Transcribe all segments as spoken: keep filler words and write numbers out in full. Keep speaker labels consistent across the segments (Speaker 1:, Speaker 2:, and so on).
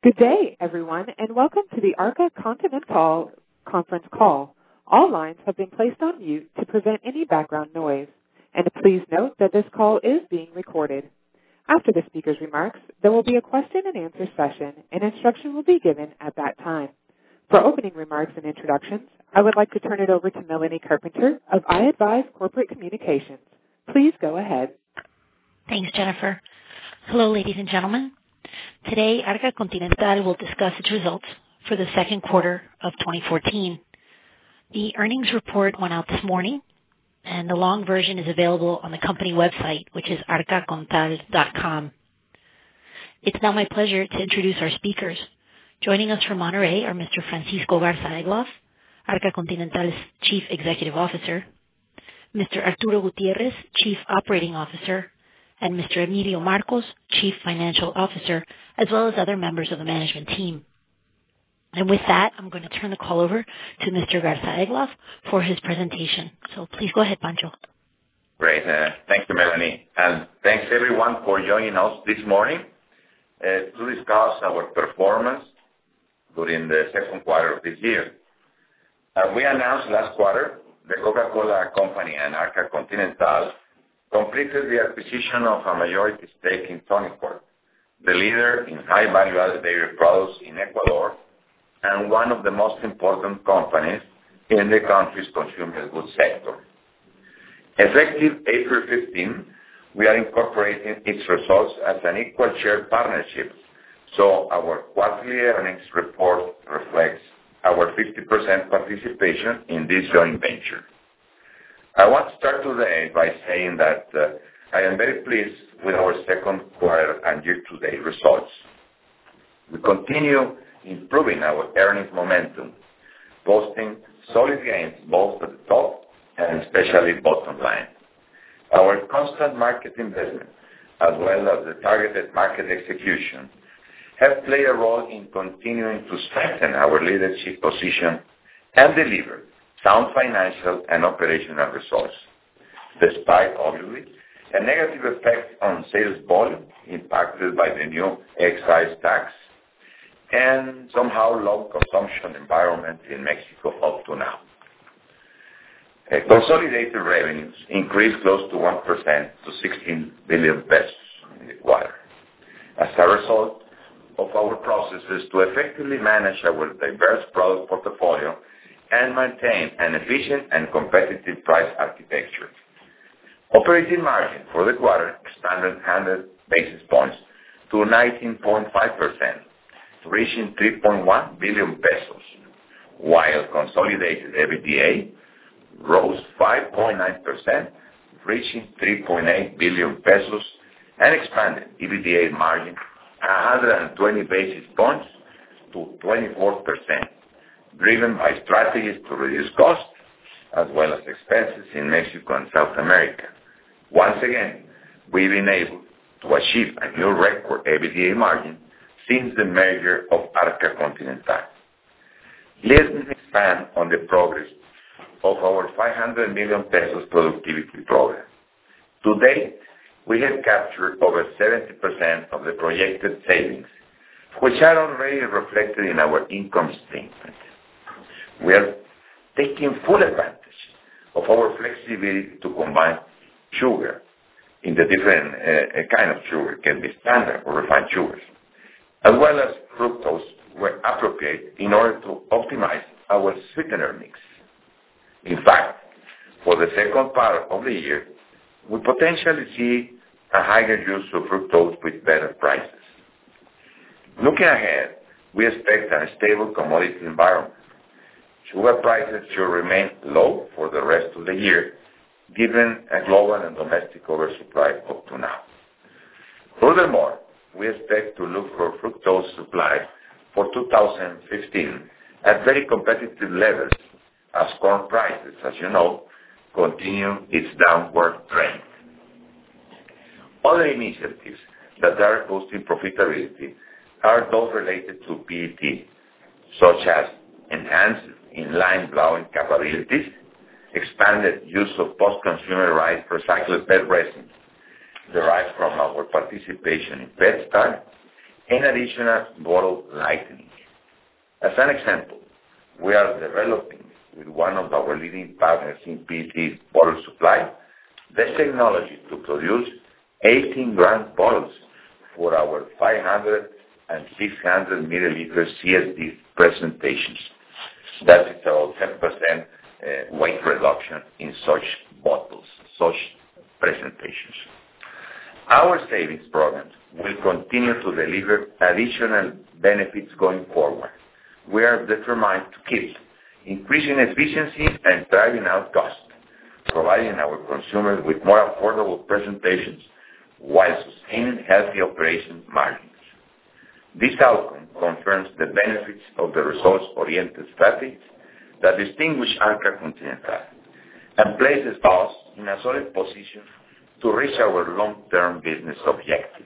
Speaker 1: Good day, everyone, and welcome to the Arca Continental conference call. All lines have been placed on mute to prevent any background noise. And please note that this call is being recorded. After the speaker's remarks, there will be a question and answer session, and instruction will be given at that time. For opening remarks and introductions, I would like to turn it over to Melanie Carpenter of iAdvise Corporate Communications. Please go ahead.
Speaker 2: Thanks, Jennifer. Hello, ladies and gentlemen. Today, Arca Continental will discuss its results for the second quarter of twenty fourteen. The earnings report went out this morning, and the long version is available on the company website, which is arca contal dot com. It's now my pleasure to introduce our speakers. Joining us from Monterrey are Mister Francisco Garza Egloff, Arca Continental's Chief Executive Officer, Mister Arturo Gutierrez, Chief Operating Officer, and Mister Emilio Marcos, Chief Financial Officer, as well as other members of the management team. And with that, I'm going to turn the call over to Mister Garza Egloff for his presentation. So please go ahead, Pancho.
Speaker 3: Great. Uh, thank you, Melanie. And thanks, everyone, for joining us this morning uh, to discuss our performance during the second quarter of this year. As we announced last quarter, the Coca-Cola Company and Arca Continental completed the acquisition of a majority stake in Tonicorp, the leader in high value-added dairy products in Ecuador and one of the most important companies in the country's consumer goods sector. Effective April fifteenth, we are incorporating its results as an equal share partnership, so our quarterly earnings report reflects our fifty percent participation in this joint venture. I want to start today by saying that uh, I am very pleased with our second quarter and year-to-date results. We continue improving our earnings momentum, posting solid gains both at the top and especially bottom line. Our constant market investment, as well as the targeted market execution, have played a role in continuing to strengthen our leadership position and deliver sound financial and operational results, despite, obviously, a negative effect on sales volume impacted by the new excise tax and somehow low consumption environment in Mexico up to now. Uh, consolidated revenues increased close to one percent to sixteen billion pesos in the quarter, as a result of our processes to effectively manage our diverse product portfolio and maintain an efficient and competitive price architecture. Operating margin for the quarter expanded one hundred basis points to nineteen point five percent, reaching three point one billion pesos, while consolidated EBITDA rose five point nine percent, reaching three point eight billion pesos, and expanded EBITDA margin one hundred twenty basis points to twenty-four percent. Driven by strategies to reduce costs as well as expenses in Mexico and South America. Once again, we've been able to achieve a new record EBITDA margin since the merger of Arca Continental. Let me expand on the progress of our five hundred million pesos productivity program. To date, we have captured over seventy percent of the projected savings, which are already reflected in our income statement. We are taking full advantage of our flexibility to combine sugar in the different uh, kind of sugar, it can be standard or refined sugars, as well as fructose where appropriate in order to optimize our sweetener mix. In fact, for the second part of the year, we potentially see a higher use of fructose with better prices. Looking ahead, we expect a stable commodity environment. Sugar prices should remain low for the rest of the year, given a global and domestic oversupply up to now. Furthermore, we expect to look for fructose supply for two thousand fifteen at very competitive levels, as corn prices, as you know, continue its downward trend. Other initiatives that are boosting profitability are those related to P E T, such as enhanced in-line blowing capabilities, expanded use of post-consumer-right recycled P E T resin derived from our participation in PetStar, and additional bottle lightening. As an example, we are developing with one of our leading partners in P E T bottle supply the technology to produce eighteen gram bottles for our five hundred and six hundred milliliter C S D presentations. That is about ten percent uh, weight reduction in such bottles, such presentations. Our savings programs will continue to deliver additional benefits going forward. We are determined to keep increasing efficiency and driving out costs, providing our consumers with more affordable presentations while sustaining healthy operation margins. This outcome confirms the benefits of the results-oriented strategy that distinguish Arca Continental and places us in a solid position to reach our long-term business objectives.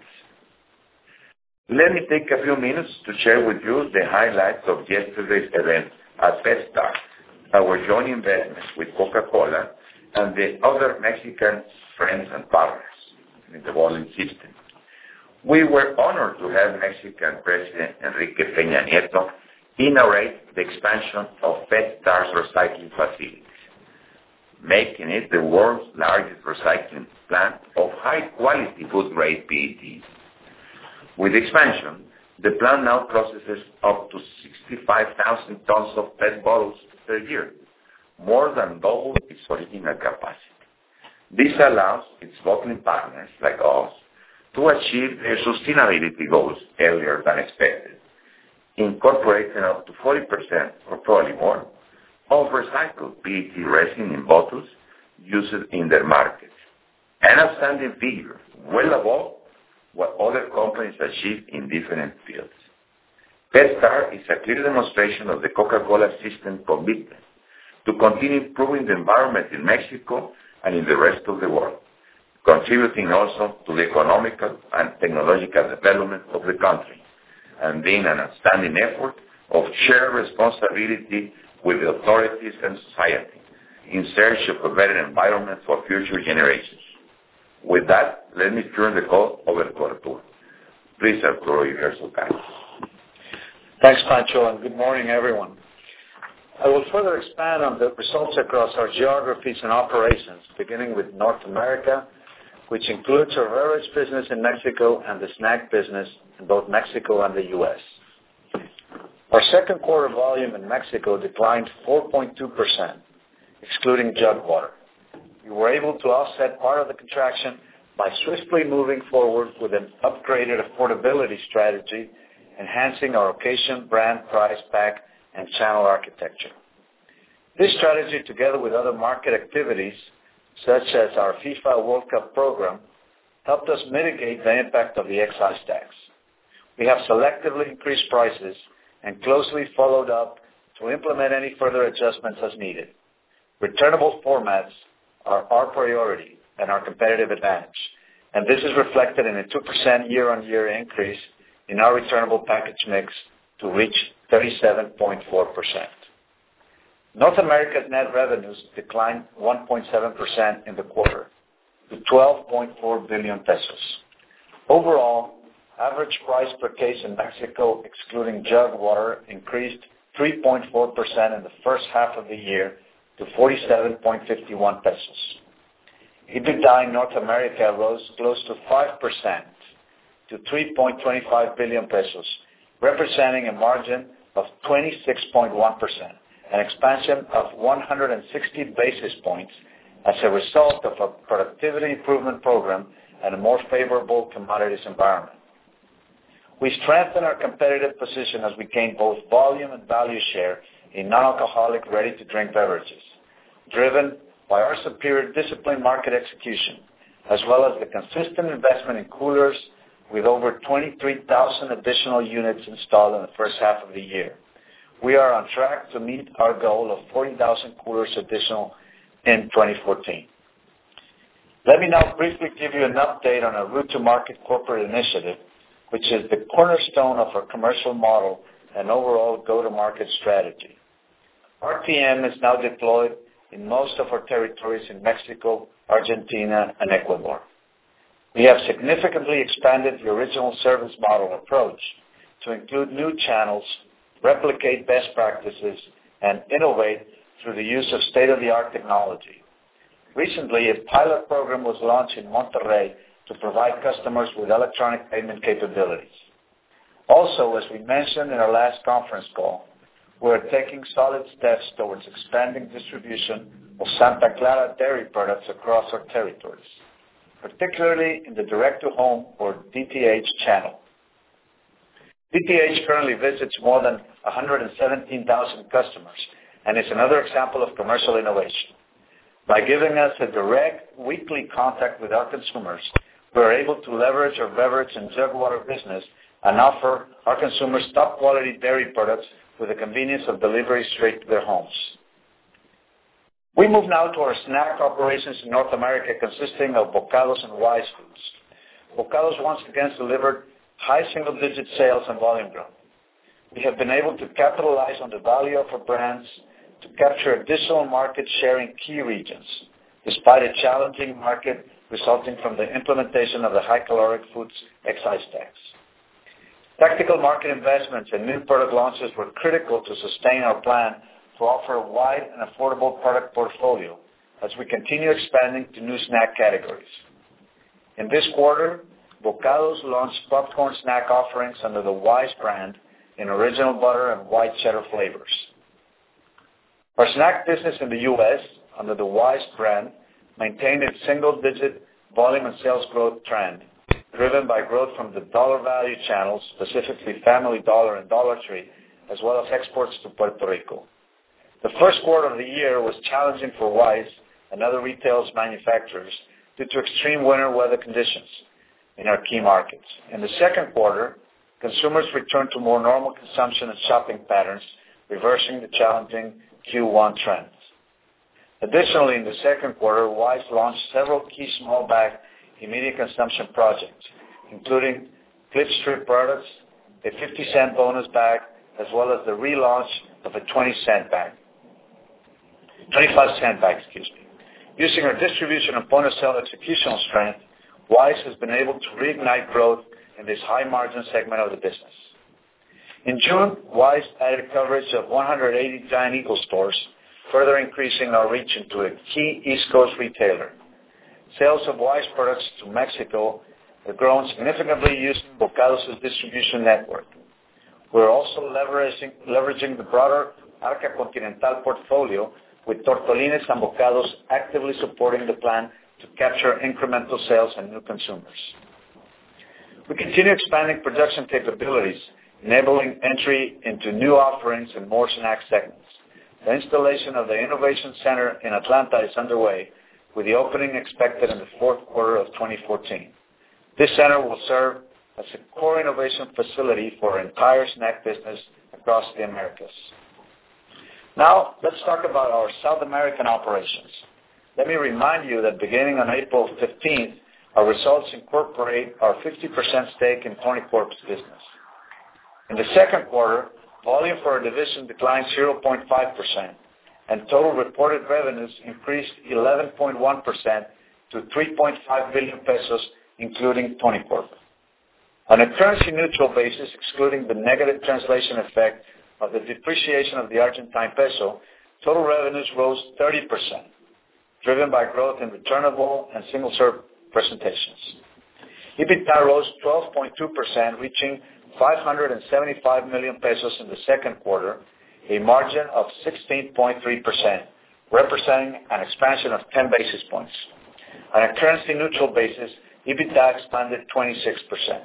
Speaker 3: Let me take a few minutes to share with you the highlights of yesterday's event at PetStar, our joint investment with Coca-Cola and the other Mexican friends and partners in the bottling system. We were honored to have Mexican President Enrique Peña Nieto inaugurate the expansion of PetStar's recycling facilities, making it the world's largest recycling plant of high-quality food-grade P E T. With expansion, the plant now processes up to sixty-five thousand tons of P E T bottles per year, more than double its original capacity. This allows its bottling partners like us to achieve their sustainability goals earlier than expected, incorporating up to forty percent or probably more of recycled P E T resin in bottles used in their markets. An outstanding figure, well above what other companies achieve in different fields. PetStar is a clear demonstration of the Coca-Cola system commitment to continue improving the environment in Mexico and in the rest of the world, contributing also to the economical and technological development of the country, and being an outstanding effort of shared responsibility with the authorities and society in search of a better environment for future generations. With that, let me turn the call over to Arturo. Please, Arturo, if you're so kind.
Speaker 4: Thanks, Pancho, and good morning, everyone. I will further expand on the results across our geographies and operations, beginning with North America, which includes our beverage business in Mexico and the snack business in both Mexico and the U S. Our second quarter volume in Mexico declined four point two percent, excluding jug water. We were able to offset part of the contraction by swiftly moving forward with an upgraded affordability strategy, enhancing our occasion, brand, price, pack, and channel architecture. This strategy, together with other market activities, such as our FIFA World Cup program, helped us mitigate the impact of the excise tax. We have selectively increased prices and closely followed up to implement any further adjustments as needed. Returnable formats are our priority and our competitive advantage, and this is reflected in a two percent year-on-year increase in our returnable package mix to reach thirty-seven point four percent. North America's net revenues declined one point seven percent in the quarter to twelve point four billion pesos. Overall, average price per case in Mexico, excluding jug water, increased three point four percent in the first half of the year to forty-seven point five one pesos. EBITDA in North America rose close to five percent to three point two five billion pesos, representing a margin of twenty-six point one percent, an expansion of one hundred sixty basis points as a result of a productivity improvement program and a more favorable commodities environment. We strengthened our competitive position as we gained both volume and value share in non-alcoholic ready-to-drink beverages, driven by our superior disciplined market execution, as well as the consistent investment in coolers with over twenty-three thousand additional units installed in the first half of the year. We are on track to meet our goal of forty thousand coolers additional in twenty fourteen. Let me now briefly give you an update on our route to market corporate initiative, which is the cornerstone of our commercial model and overall go-to-market strategy. R T M is now deployed in most of our territories in Mexico, Argentina, and Ecuador. We have significantly expanded the original service model approach to include new channels, replicate best practices, and innovate through the use of state-of-the-art technology. Recently, a pilot program was launched in Monterrey to provide customers with electronic payment capabilities. Also, as we mentioned in our last conference call, we are taking solid steps towards expanding distribution of Santa Clara dairy products across our territories, particularly in the direct-to-home or D T H channel. D T H currently visits more than one hundred seventeen thousand customers and is another example of commercial innovation. By giving us a direct weekly contact with our consumers, we are able to leverage our beverage and jug water business and offer our consumers top-quality dairy products with the convenience of delivery straight to their homes. We move now to our snack operations in North America, consisting of Bokados and Wise Foods. Bokados once again delivered high single-digit sales and volume growth. We have been able to capitalize on the value of our brands to capture additional market share in key regions, despite a challenging market resulting from the implementation of the high-caloric foods excise tax. Tactical market investments and new product launches were critical to sustain our plan to offer a wide and affordable product portfolio as we continue expanding to new snack categories. In this quarter, Bokados launched popcorn snack offerings under the Wise brand in original butter and white cheddar flavors. Our snack business in the U S under the Wise brand maintained its single-digit volume and sales growth trend, driven by growth from the dollar value channels, specifically Family Dollar and Dollar Tree, as well as exports to Puerto Rico. The first quarter of the year was challenging for Wise and other retail manufacturers due to extreme winter weather conditions in our key markets. In the second quarter, consumers returned to more normal consumption and shopping patterns, reversing the challenging Q one trends. Additionally, in the second quarter, Wise launched several key small bag immediate consumption projects, including clip strip products, a fifty cent bonus bag, as well as the relaunch of a twenty cent bag. twenty-five cent bag, excuse me. Using our distribution and point-of-sale executional strength, Wise has been able to reignite growth in this high-margin segment of the business. In June, Wise added coverage of one hundred eighty Giant Eagle stores, further increasing our reach into a key East Coast retailer. Sales of Wise products to Mexico have grown significantly using Bokados' distribution network. We're also leveraging, leveraging the broader Arca Continental portfolio, with Tortolines and Bokados actively supporting the plan to capture incremental sales and new consumers. We continue expanding production capabilities, enabling entry into new offerings and more snack segments. The installation of the Innovation Center in Atlanta is underway, with the opening expected in the fourth quarter of twenty fourteen. This center will serve as a core innovation facility for our entire snack business across the Americas. Now, let's talk about our South American operations. Let me remind you that beginning on April fifteenth, our results incorporate our fifty percent stake in Tonicorp's business. In the second quarter, volume for our division declined zero point five percent, and total reported revenues increased eleven point one percent to three point five billion pesos, including Tonicorp. On a currency-neutral basis, excluding the negative translation effect of the depreciation of the Argentine peso, total revenues rose thirty percent, driven by growth in returnable and single-serve presentations. EBITDA rose twelve point two percent, reaching five hundred seventy-five million pesos in the second quarter, a margin of sixteen point three percent, representing an expansion of ten basis points. On a currency-neutral basis, EBITDA expanded twenty-six percent.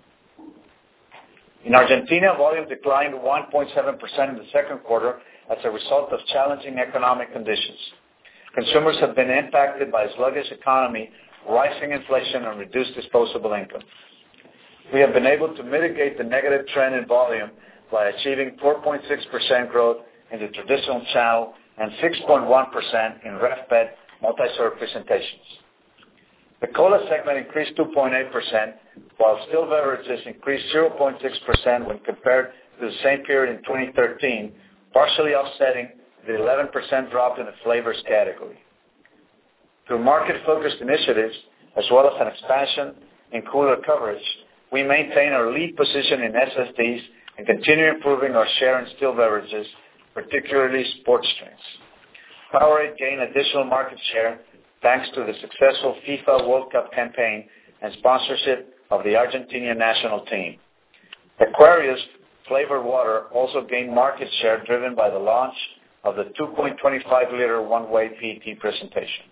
Speaker 4: In Argentina, volume declined one point seven percent in the second quarter as a result of challenging economic conditions. Consumers have been impacted by a sluggish economy, rising inflation, and reduced disposable income. We have been able to mitigate the negative trend in volume by achieving four point six percent growth in the traditional channel and six point one percent in RefPet multi-serve presentations. The cola segment increased two point eight percent, while still beverages increased zero point six percent when compared to the same period in twenty thirteen, partially offsetting the eleven percent drop in the flavors category. Through market-focused initiatives, as well as an expansion in cooler coverage, we maintain our lead position in S S Ds and continue improving our share in still beverages, particularly sports drinks. Powerade gained additional market share thanks to the successful FIFA World Cup campaign and sponsorship of the Argentinian national team. Aquarius flavored water also gained market share driven by the launch of the two point two five liter one-way P E T presentation.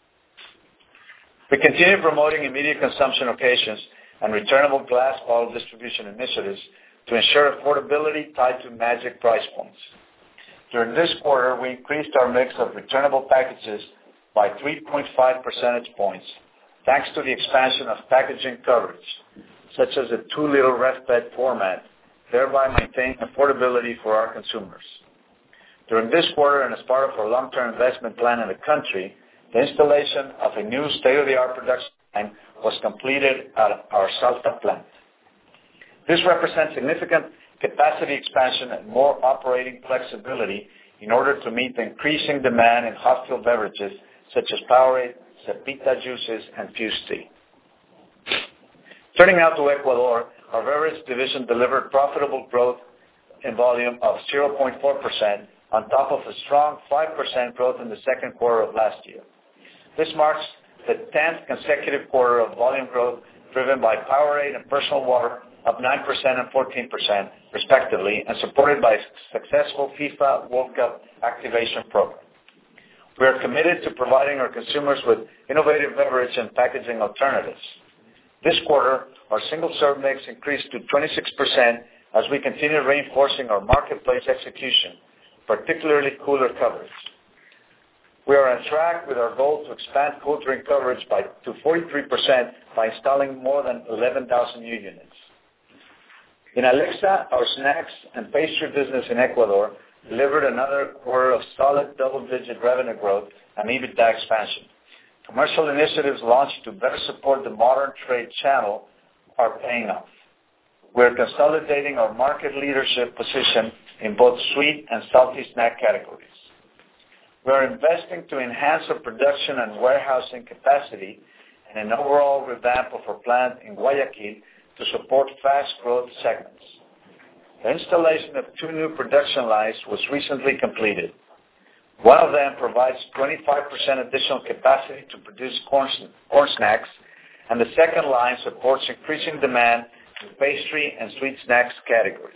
Speaker 4: We continue promoting immediate consumption occasions and returnable glass bottle distribution initiatives to ensure affordability tied to magic price points. During this quarter, we increased our mix of returnable packages by three point five percentage points, thanks to the expansion of packaging coverage, such as the two liter Ref P E T format, thereby maintaining affordability for our consumers. During this quarter, and as part of our long-term investment plan in the country, the installation of a new state-of-the-art production line was completed at our Salta plant. This represents significant capacity expansion and more operating flexibility in order to meet the increasing demand in hot fill beverages such as Powerade, Cepita juices, and Fuse Tea. Turning now to Ecuador, our beverage division delivered profitable growth in volume of zero point four percent on top of a strong five percent growth in the second quarter of last year. This marks the tenth consecutive quarter of volume growth driven by Powerade and personal water, up nine percent and fourteen percent, respectively, and supported by a successful FIFA World Cup activation program. We are committed to providing our consumers with innovative beverage and packaging alternatives. This quarter, our single-serve mix increased to twenty-six percent as we continue reinforcing our marketplace execution, particularly cooler coverage. We are on track with our goal to expand cool drink coverage by, to forty-three percent by installing more than eleven thousand new units. In Alexa, our snacks and pastry business in Ecuador delivered another quarter of solid double-digit revenue growth and EBITDA expansion. Commercial initiatives launched to better support the modern trade channel are paying off. We are consolidating our market leadership position in both sweet and salty snack categories. We are investing to enhance our production and warehousing capacity and an overall revamp of our plant in Guayaquil to support fast growth segments. The installation of two new production lines was recently completed. One of them provides twenty-five percent additional capacity to produce corn, corn snacks, and the second line supports increasing demand in pastry and sweet snacks categories.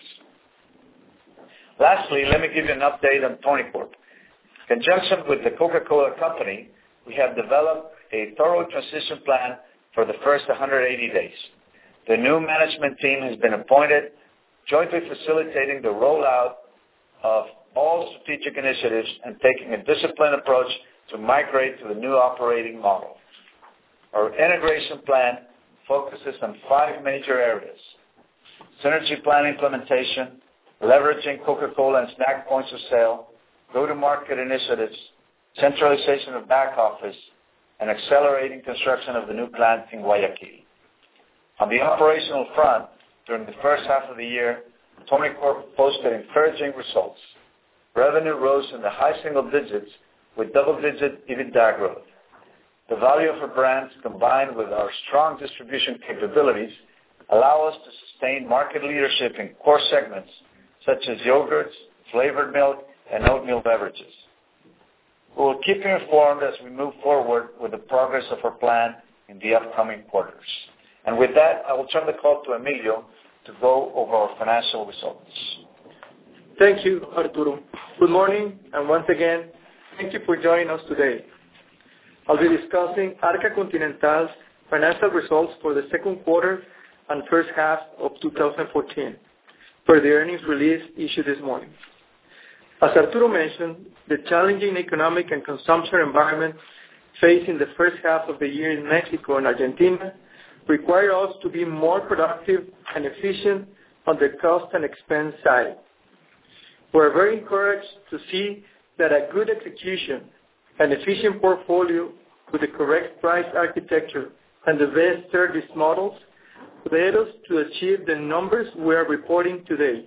Speaker 4: Lastly, let me give you an update on Tonicorp. In conjunction with the Coca-Cola Company, we have developed a thorough transition plan for the first one hundred eighty days. The new management team has been appointed, jointly facilitating the rollout of all strategic initiatives and taking a disciplined approach to migrate to the new operating model. Our integration plan focuses on five major areas: synergy plan implementation, leveraging Coca-Cola and snack points of sale, go-to-market initiatives, centralization of back office, and accelerating construction of the new plant in Guayaquil. On the operational front, during the first half of the year, Tonicorp posted encouraging results. Revenue rose in the high single digits with double-digit EBITDA growth. The value of our brands, combined with our strong distribution capabilities, allow us to sustain market leadership in core segments such as yogurts, flavored milk, and oatmeal beverages. We will keep you informed as we move forward with the progress of our plan in the upcoming quarters. And with that, I will turn the call to Emilio to go over our financial results.
Speaker 5: Thank you, Arturo. Good morning, and once again, thank you for joining us today. I'll be discussing Arca Continental's financial results for the second quarter and first half of two thousand fourteen, per the earnings release issued this morning. As Arturo mentioned, the challenging economic and consumption environment faced in the first half of the year in Mexico and Argentina require us to be more productive and efficient on the cost and expense side. We're very encouraged to see that a good execution, an efficient portfolio with the correct price architecture, and the best service models led us to achieve the numbers we are reporting today.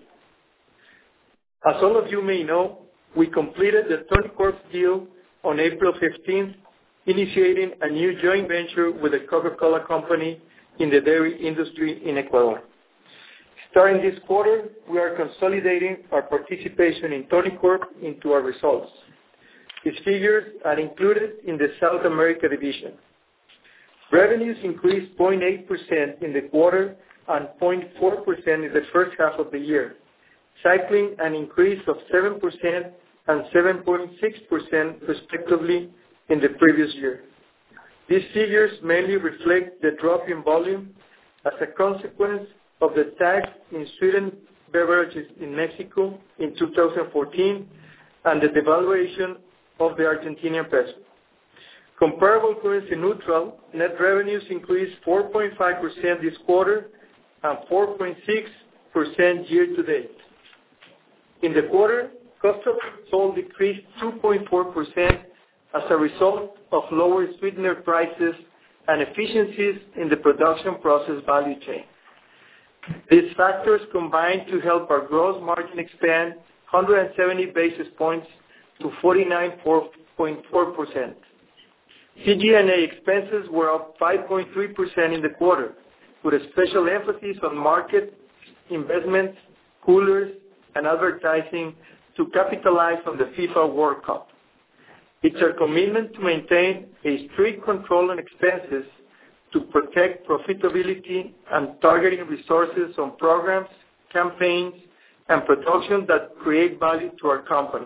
Speaker 5: As all of you may know, we completed the Tonicorp deal on April fifteenth initiating a new joint venture with the Coca-Cola Company in the dairy industry in Ecuador. Starting this quarter, we are consolidating our participation in Tonicorp into our results. These figures are included in the South America division. Revenues increased zero point eight percent in the quarter and zero point four percent in the first half of the year, cycling an increase of seven percent and seven point six percent respectively in the previous year. These figures mainly reflect the drop in volume as a consequence of the tax in sweetened beverages in Mexico in two thousand fourteen and the devaluation of the Argentinian peso. Comparable currency neutral, net revenues increased four point five percent this quarter and four point six percent year to date. In the quarter, cost of goods sold decreased two point four percent as a result of lower sweetener prices and efficiencies in the production process value chain. These factors combined to help our gross margin expand one hundred seventy basis points to forty-nine point four percent. C G and A expenses were up five point three percent in the quarter, with a special emphasis on market investments, coolers, and advertising to capitalize on the FIFA World Cup. It's our commitment to maintain a strict control on expenses to protect profitability and targeting resources on programs, campaigns, and production that create value to our company.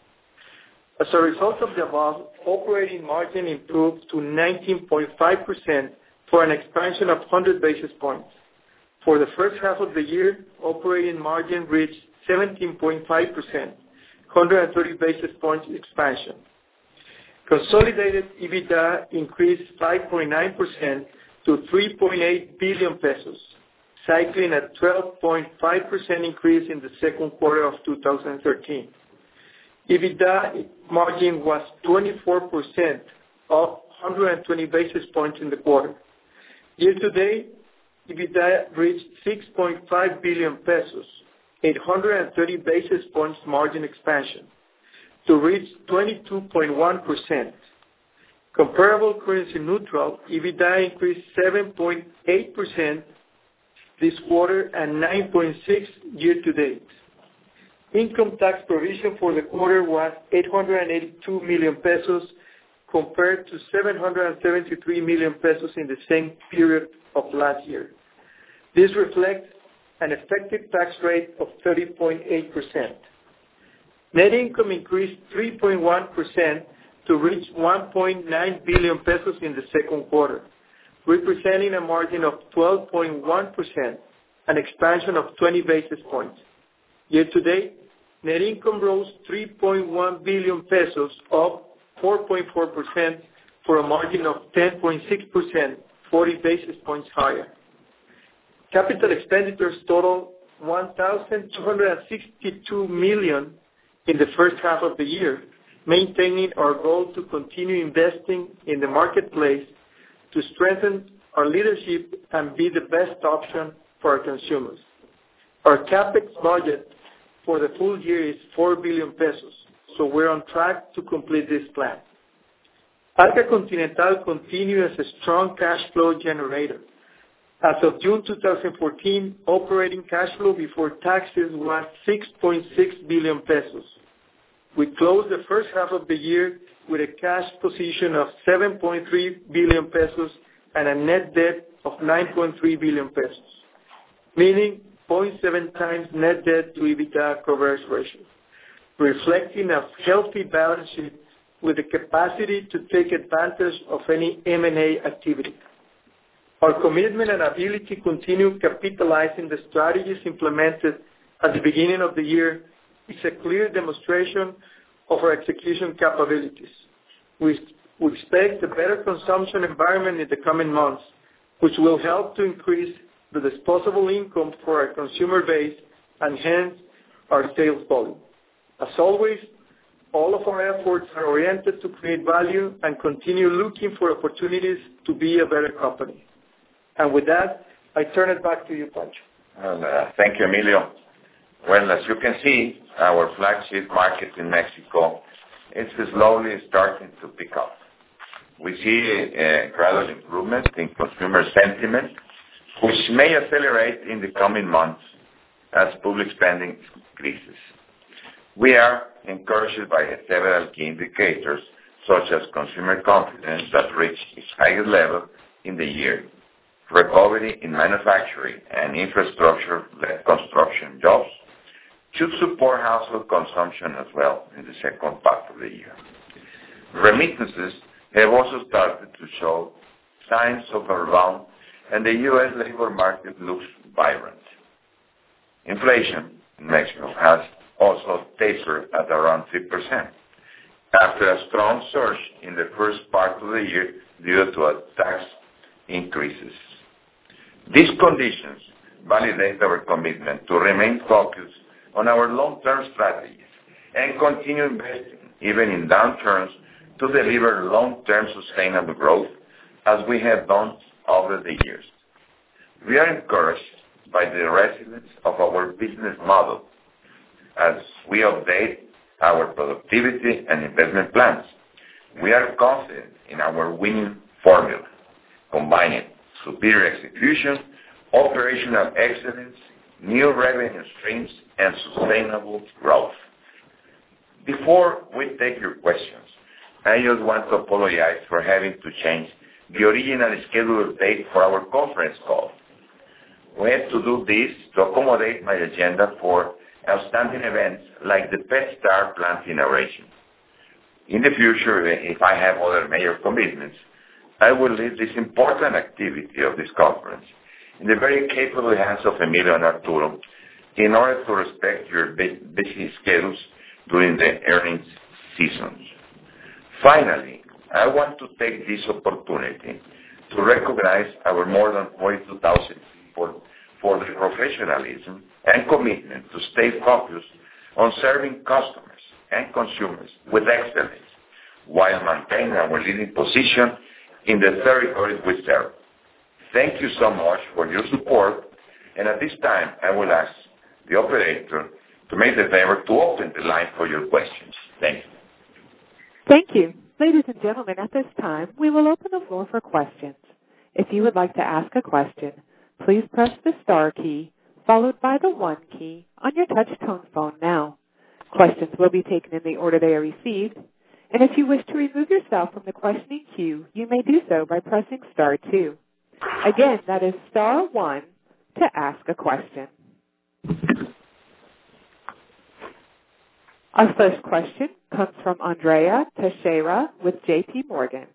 Speaker 5: As a result of the above, operating margin improved to nineteen point five percent for an expansion of one hundred basis points. For the first half of the year, operating margin reached seventeen point five percent, one hundred thirty basis points expansion. Consolidated EBITDA increased five point nine percent to three point eight billion pesos, cycling a twelve point five percent increase in the second quarter of two thousand thirteen. EBITDA margin was twenty-four percent, up one hundred twenty basis points in the quarter. Year to date, EBITDA reached six point five billion pesos, eight hundred thirty basis points margin expansion, to reach twenty-two point one percent. Comparable currency neutral, EBITDA increased seven point eight percent this quarter and nine point six percent year to date. Income tax provision for the quarter was eight hundred eighty-two million pesos compared to seven hundred seventy-three million pesos in the same period of last year. This reflects an effective tax rate of thirty point eight percent. Net income increased three point one percent to reach one point nine billion pesos in the second quarter, representing a margin of twelve point one percent, an expansion of twenty basis points. Year to date, net income rose three point one billion pesos, up four point four percent, for a margin of ten point six percent, forty basis points higher. Capital expenditures total one thousand two hundred sixty-two million in the first half of the year, maintaining our goal to continue investing in the marketplace to strengthen our leadership and be the best option for our consumers. Our CapEx budget for the full year is four billion pesos, so we're on track to complete this plan. Arca Continental continues as a strong cash flow generator. As of June two thousand fourteen, operating cash flow before taxes was six point six billion pesos. We closed the first half of the year with a cash position of seven point three billion pesos and a net debt of nine point three billion pesos, meaning zero point seven times net debt to EBITDA coverage ratio, reflecting a healthy balance sheet with the capacity to take advantage of any M and A activity. Our commitment and ability to continue capitalizing the strategies implemented at the beginning of the year is a clear demonstration of our execution capabilities. We, we expect a better consumption environment in the coming months, which will help to increase the disposable income for our consumer base and hence our sales volume. As always, all of our efforts are oriented to create value and continue looking for opportunities to be a better company. And with that, I turn it back to you, Pancho.
Speaker 3: Well, uh, thank you, Emilio. Well, as you can see, our flagship market in Mexico is slowly starting to pick up. we see a gradual improvement in consumer sentiment, which may accelerate in the coming months as public spending increases. We are encouraged by several key indicators, such as consumer confidence that reached its highest level in the year, recovery in manufacturing and infrastructure-led construction jobs should support household consumption as well in the second part of the year. Remittances have also started to show signs of a rebound, and the U S labor market looks vibrant. Inflation in Mexico has also tapered at around three percent after a strong surge in the first part of the year due to a tax increases. These conditions validate our commitment to remain focused on our long-term strategies and continue investing, even in downturns, to deliver long-term sustainable growth as we have done over the years. We are encouraged by the resilience of our business model as we update our productivity and investment plans. We are confident in our winning formula, combining superior execution, operational excellence, new revenue streams, and sustainable growth. Before we take your questions, I just want to apologize for having to change the original scheduled date for our conference call. We had to do this to accommodate my agenda for outstanding events like the PetStar plant inauguration. In the future, if I have other major commitments, I will leave this important activity of this conference in the very capable hands of Emilio and Arturo in order to respect your busy schedules during the earnings seasons. Finally, I want to take this opportunity to recognize our more than forty-two thousand people for their professionalism and commitment to stay focused on serving customers and consumers with excellence while maintaining our leading position in the territories we serve. Thank you so much for your support, and at this time I will ask the operator to make the favor to open the line for your questions. Thank you.
Speaker 1: Thank you. Ladies and gentlemen, at this time, we will open the floor for questions. If you would like to ask a question, please press the star key followed by the one key on your touch-tone phone now. Questions will be taken in the order they are received, and if you wish to remove yourself from the questioning queue, you may do so by pressing star two. Again, that is star one to ask a question. Our first question comes from Andrea Teixeira with J P Morgan.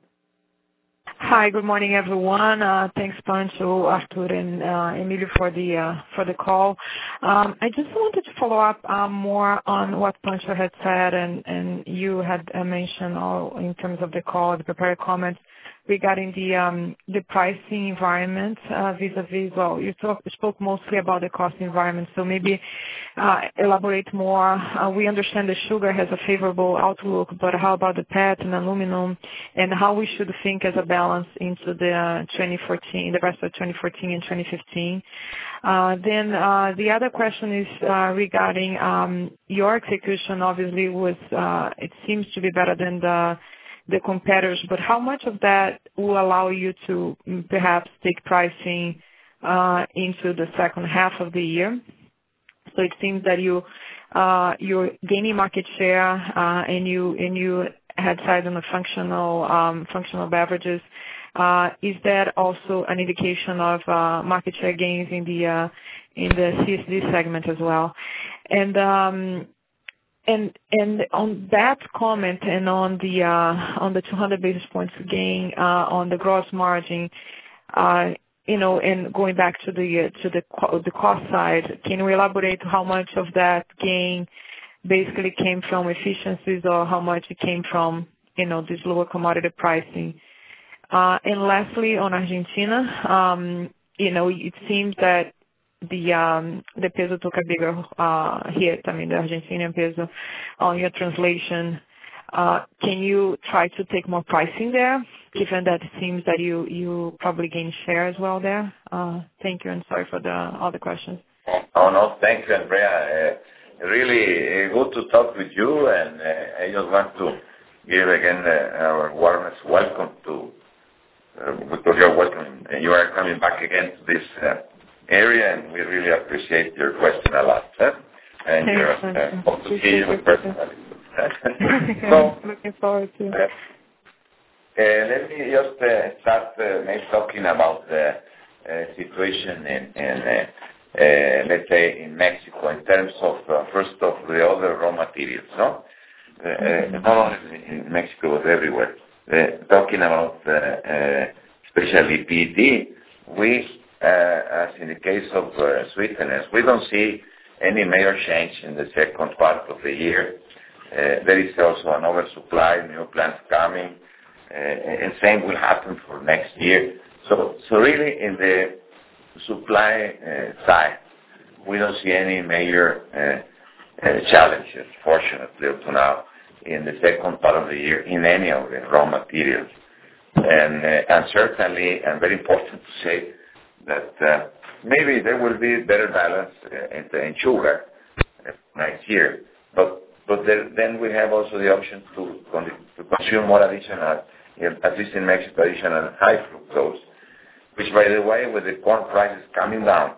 Speaker 6: Hi, good morning, everyone. Uh, thanks, Pancho, Artur, and uh, Emilio for the uh, for the call. Um, I just wanted to follow up uh, more on what Pancho had said, and, and you had uh, mentioned all in terms of the call, the prepared comments regarding the um, the pricing environment uh, vis-a-vis. Well, you talk, spoke mostly about the cost environment, so maybe uh, elaborate more. Uh, we understand the sugar has a favorable outlook, but how about the P E T and aluminum, and how we should think as a balance into the uh, twenty fourteen, the rest of twenty fourteen and twenty fifteen. Uh, then uh, the other question is uh, regarding um, your execution. Obviously, was uh, it seems to be better than the the competitors, but how much of that will allow you to perhaps take pricing uh, into the second half of the year? So it seems that you uh, you're gaining market share, uh, and you and you had cited on the functional um, functional beverages. Uh, is that also an indication of uh, market share gains in the uh, in the C S D segment as well? And um, And and on that comment and on the uh, on the two hundred basis points gain uh, on the gross margin, uh, you know, and going back to the uh, to the the cost side, can you elaborate how much of that gain basically came from efficiencies, or how much it came from, you know, this lower commodity pricing? Uh, and lastly, on Argentina, um, you know, it seems that the um, the peso took a bigger uh, hit, I mean the Argentinian peso, on your translation. Uh, can you try to take more pricing there, given that it seems that you, you probably gain share as well there? Uh, thank you, and sorry for the all the questions.
Speaker 3: Oh, no, thank you, Andrea. Uh, really uh, good to talk with you, and uh, I just want to give again uh, our warmest welcome to, uh, because you're welcome, and you are coming back again to this uh, area, and we really appreciate your question a lot. Huh? And
Speaker 6: Thanks,
Speaker 3: your, uh, hope to see you personally.
Speaker 6: So, looking forward to it.
Speaker 3: Uh, uh, let me just uh, start uh, maybe talking about the uh, situation in, in uh, uh, let's say, in Mexico in terms of, uh, first of the other raw materials, no? Uh, mm-hmm. uh, not only in Mexico, but everywhere. Uh, talking about uh, uh, especially P E T, we, uh, as in the case of uh, sweeteners, we don't see any major change in the second part of the year. Uh, there is also an oversupply, new plants coming, uh, and same will happen for next year. So, so really, in the supply uh, side, we don't see any major uh, uh, challenges, fortunately, up to now, in the second part of the year in any of the raw materials. And, uh, and certainly, and very important to say, that uh, maybe there will be better balance uh, in, in sugar uh, next year. But but there, then we have also the option to, to consume more additional, at least in Mexico, additional high fructose, which, by the way, with the corn prices coming down,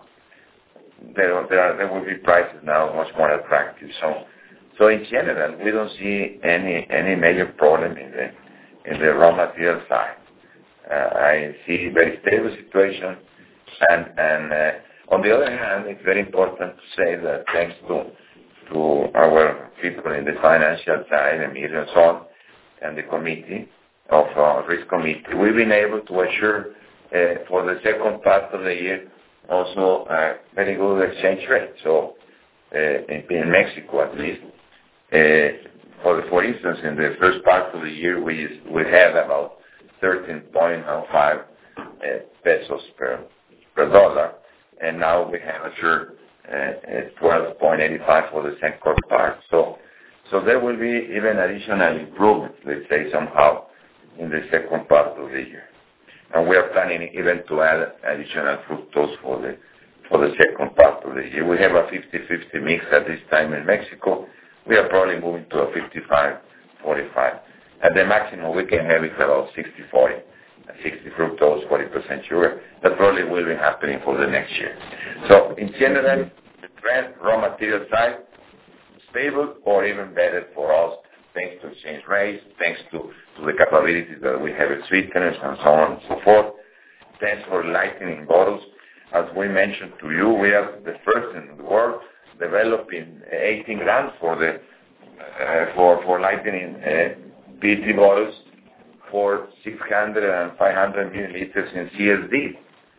Speaker 3: there there, are, there will be prices now much more attractive. So so in general, we don't see any any major problem in the in the raw material side. Uh, I see a very stable situation. And, and uh, on the other hand, it's very important to say that thanks to to our people in the financial side, Emilio and so on, and the committee of uh, risk committee, we've been able to assure uh, for the second part of the year also a very good exchange rate. So uh, in, in Mexico at least, uh, for for instance, in the first part of the year, we we had about thirteen point five uh, pesos per per dollar, and now we have assured uh, twelve point eight five for the second part. So, so there will be even additional improvement, let's say somehow, in the second part of the year. And we are planning even to add additional fructose for the for the second part of the year. We have a fifty-fifty mix at this time in Mexico. We are probably moving to a fifty-five forty-five. At the maximum we can have is about sixty forty. sixty fructose, forty percent sugar. That probably will be happening for the next year. So in general, the trend, raw material side, stable or even better for us, thanks to exchange rates, thanks to, to the capabilities that we have at sweeteners and so on and so forth. Thanks for lightening bottles. As we mentioned to you, we are the first in the world developing eighteen grams for the uh, for for lightening uh, P E T bottles for six hundred and five hundred milliliters in C S D,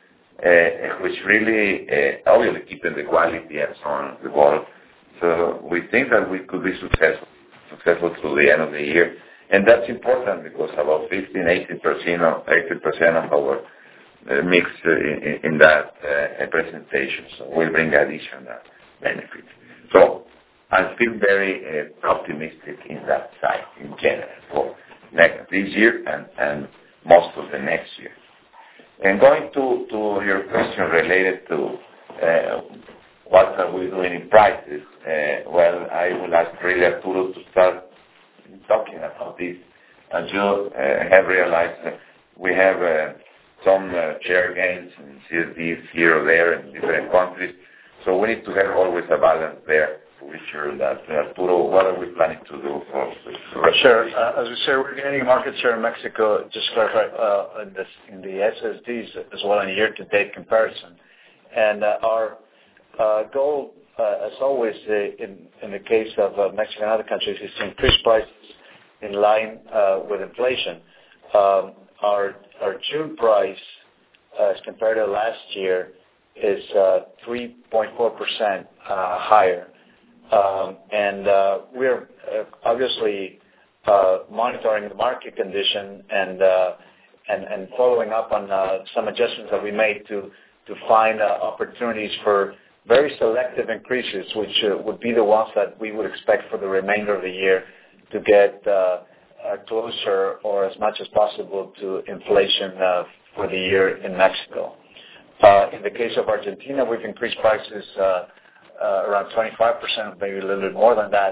Speaker 3: uh, which really uh, obviously keeping the quality and so on of the bottle. So we think that we could be successful, successful through the end of the year, and that's important because about fifteen, eighteen percent of eighty percent of our uh, mix uh, in, in that uh, presentation. So we'll bring additional benefits. So I feel very uh, optimistic in that side in general for next this year and, and most of the next year. And going to, to your question related to uh, what are we doing in prices, uh, well, I will ask really Arturo to start talking about this. As you uh, have realized, uh, we have uh, some uh, share gains in C S Ds here or there in different countries, so we need to have always a balance there. We sure that uh, Arturo, what are we planning to do for this?
Speaker 4: Sure. Uh, as we say, we're gaining market share in Mexico. Just to clarify, uh, in, this, in the S S Ds as well in a year-to-date comparison. And uh, our uh, goal, uh, as always, uh, in, in the case of uh, Mexico and other countries, is to increase prices in line uh, with inflation. Um, our our June price, uh, as compared to last year, is uh, three point four percent uh, higher. Um, and uh, we're uh, obviously uh, monitoring the market condition and, uh, and and following up on uh, some adjustments that we made to to find uh, opportunities for very selective increases, which uh, would be the ones that we would expect for the remainder of the year to get uh, uh, closer or as much as possible to inflation uh, for the year in Mexico. Uh, in the case of Argentina, we've increased prices uh, Uh, around twenty-five percent, maybe a little bit more than that.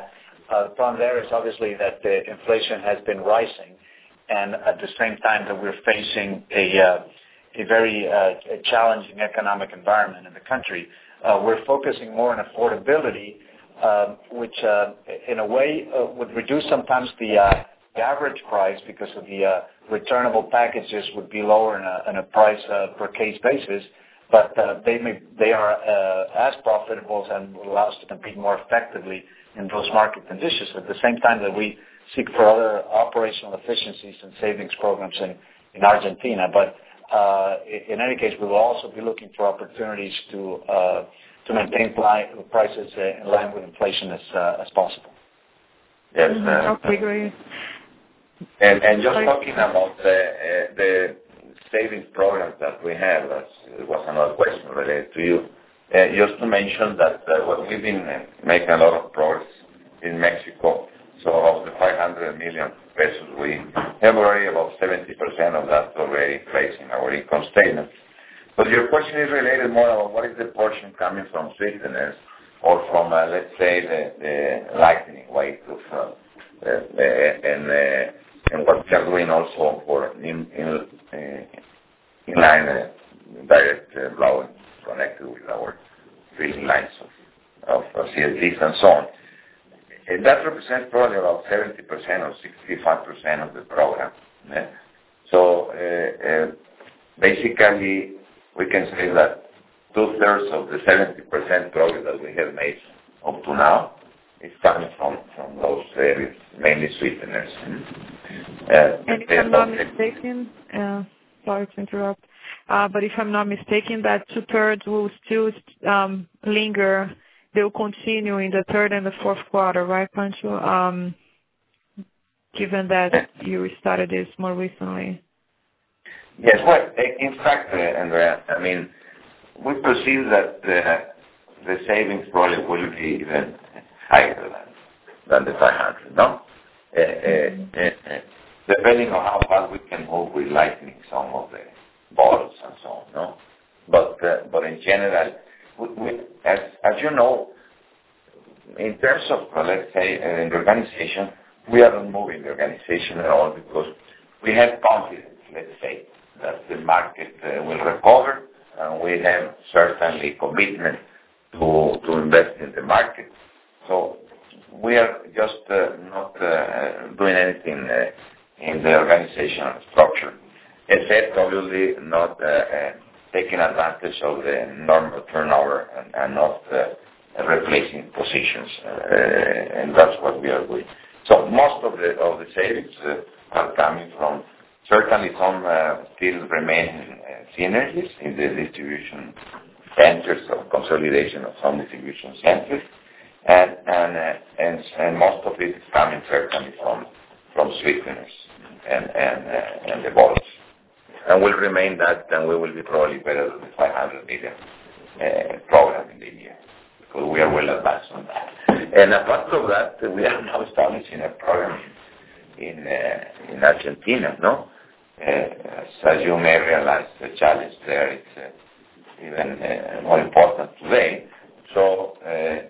Speaker 4: Uh, the problem there is obviously that the inflation has been rising, and at the same time that we're facing a, uh, a very uh, a challenging economic environment in the country, uh, we're focusing more on affordability, uh, which uh, in a way uh, would reduce sometimes the, uh, the average price because of the uh, returnable packages would be lower in a, in a price uh, per case basis, but uh, they may, they are uh, as profitable and will allow us to compete more effectively in those market conditions at the same time that we seek for other operational efficiencies and savings programs in, in Argentina. But uh, in any case, we will also be looking for opportunities to uh, to maintain prices in line with inflation as uh, as possible.
Speaker 3: Yes.
Speaker 6: Mm-hmm.
Speaker 3: Uh,
Speaker 6: okay, great.
Speaker 3: And, and just talking about the, uh, the savings programs that we have, that was another question related to you. Uh, just to mention that uh, well, we've been uh, making a lot of progress in Mexico. So of the five hundred million pesos, we have already about seventy percent of that already placed in our income statement. But your question is related more about what is the portion coming from sweeteners or from, uh, let's say, the, the lightening weight of, uh, uh, and, uh, and what we are doing also for in, in, uh, inline uh, direct uh, blowing connected with our filling lines of, of uh, C S Ds and so on. And that represents probably about seventy percent or sixty-five percent of the program. Yeah? So uh, uh, basically, we can say that two-thirds of the seventy percent progress that we have made up to now is coming from, from those areas, mainly sweeteners. Uh,
Speaker 6: and if I'm not mistaken, uh, sorry to interrupt, uh, but if I'm not mistaken, that two-thirds will still um, linger. They'll continue in the third and the fourth quarter, right, Pancho? Um, given that you started this more recently.
Speaker 3: Yes, well, in fact, uh, Andrea, I mean, we perceive that uh, the savings probably will be even higher than, than the five hundred, no? Uh, uh, uh, uh, depending on how fast we can move with lightening some of the bottles and so on, no? But, uh, but in general, we, we, as, as you know, in terms of, uh, let's say, uh, in the organization, we are not moving the organization at all because we have confidence, let's say, that the market uh, will recover, and we have certainly commitment to, to invest in the market. So we are just uh, not uh, doing anything uh, in the organizational structure, except obviously not uh, uh, taking advantage of the normal turnover and, and not uh, replacing positions, uh, and that's what we are doing. So most of the of the savings uh, are coming from certainly some uh, still remaining uh, synergies in the distribution centers of consolidation of some distribution centers, and and uh, and, and most of it is coming certainly from from sweeteners and and uh, and the bottles. And will remain that, and we will be probably better than the five hundred million uh, program in the year, because we are well advanced on that. And apart from that, we are now establishing a program in uh, in Argentina, no? Uh, as, as you may realize, the challenge there is uh, even uh, more important today. So uh,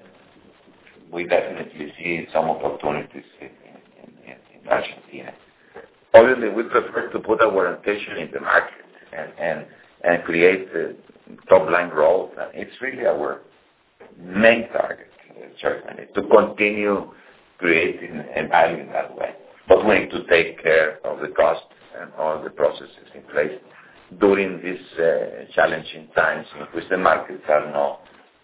Speaker 3: we definitely see some opportunities in, in, in Argentina. Obviously, we prefer to put our attention in the market and and, and create uh, top-line growth. And it's really our main target, uh, certainly, to continue creating and value in that way. But we need to take care of the cost and all the processes in place during these uh, challenging times in which the markets are not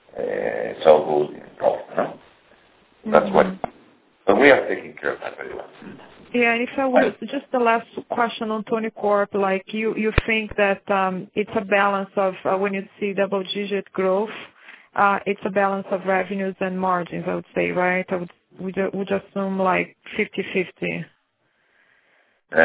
Speaker 3: uh, so good in growth. No? Mm-hmm. That's what. But we are taking care of that very well.
Speaker 6: Yeah, and if I was just the last question on Tonicorp, like you, you think that um, it's a balance of uh, when you see double-digit growth, uh, it's a balance of revenues and margins, I would say, right? I would would, would assume like fifty-fifty.
Speaker 3: Uh,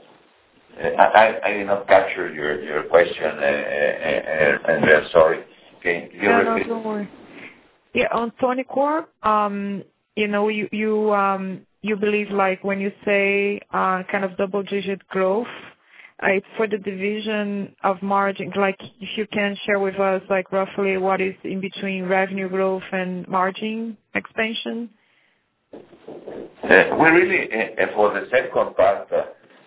Speaker 3: I, I did not capture your, your question, uh, uh, uh, Andrea, sorry. Can you
Speaker 6: yeah,
Speaker 3: repeat?
Speaker 6: No, don't worry. Yeah, on Tonicorp, um, you know, you you um, you believe like when you say uh, kind of double-digit growth, uh, it's for the division of margin. Like, if you can share with us, like roughly what is in between revenue growth and margin expansion.
Speaker 3: Uh, we really, uh, for the second part, uh,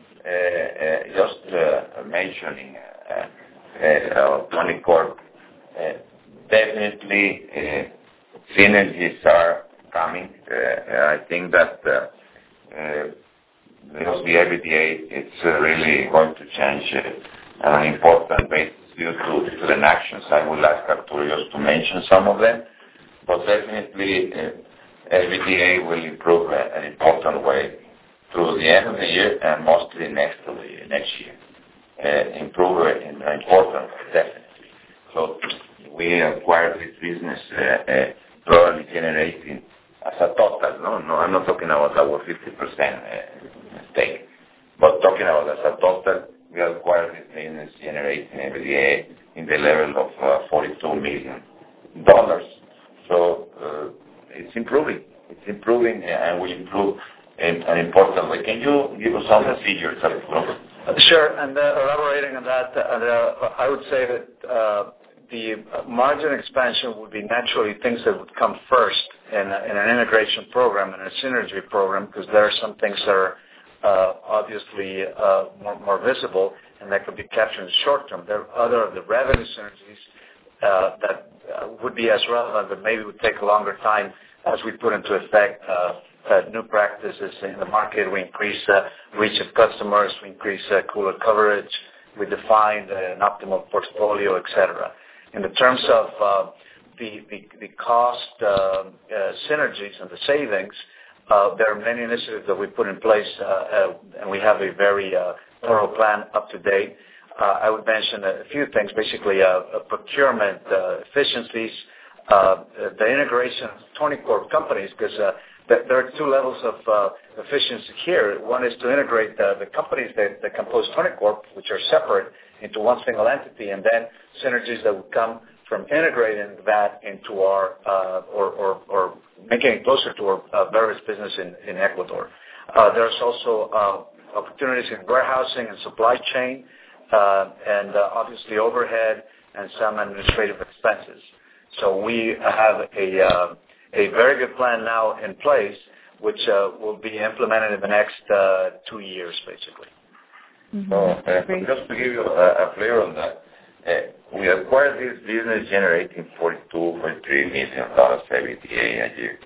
Speaker 3: uh, just uh, mentioning uh, uh, Tonicorp, uh, definitely uh, synergies are coming. Uh, I think that uh, uh, because the EBITDA it's uh, really going to change uh, on an important basis due to different actions. I would like Arturo just to mention some of them, but definitely uh, EBITDA will improve uh, an important way through the end of the year and mostly next of the year, next year. Uh, improve in an important way, definitely. So we acquired this business uh, uh, probably generating as a total, no, no, I'm not talking about our fifty percent uh, stake, but talking about as a total, we acquired this business generating EBITDA in the level of uh, forty-two million dollars. So uh, it's improving. It's improving and will improve in an important way. Can you give us some figures?
Speaker 4: Sure, and uh, elaborating on that, uh, I would say that uh, the margin expansion would be naturally things that would come first in, a, in an integration program and a synergy program, because there are some things that are uh, obviously uh, more, more visible and that could be captured in the short term. There are other of the revenue synergies uh, that uh, would be as relevant, but maybe would take a longer time as we put into effect uh, uh, new practices in the market. We increase uh, reach of customers, we increase uh, cooler coverage, we define uh, an optimal portfolio, et cetera. In the terms of uh, the, the, the cost uh, uh, synergies and the savings, uh, there are many initiatives that we put in place, uh, uh, and we have a very uh, thorough plan up to date. Uh, I would mention a few things, basically uh, uh, procurement uh, efficiencies, uh, the integration of Tonicorp companies, because uh, th- there are two levels of uh, efficiency here. One is to integrate uh, the companies that, that compose Tonicorp, which are separate, into one single entity, and then synergies that would come from integrating that into our, uh, or, or, or making it closer to our uh, various business in, in Ecuador. Uh, there's also uh, opportunities in warehousing and supply chain, uh, and uh, obviously overhead and some administrative expenses. So we have a, uh, a very good plan now in place, which uh, will be implemented in the next uh, two years, basically.
Speaker 3: Mm-hmm. So, uh, just to give you a, a flavor on that, uh, we acquired this business generating forty-two point three million dollars EBITDA a year.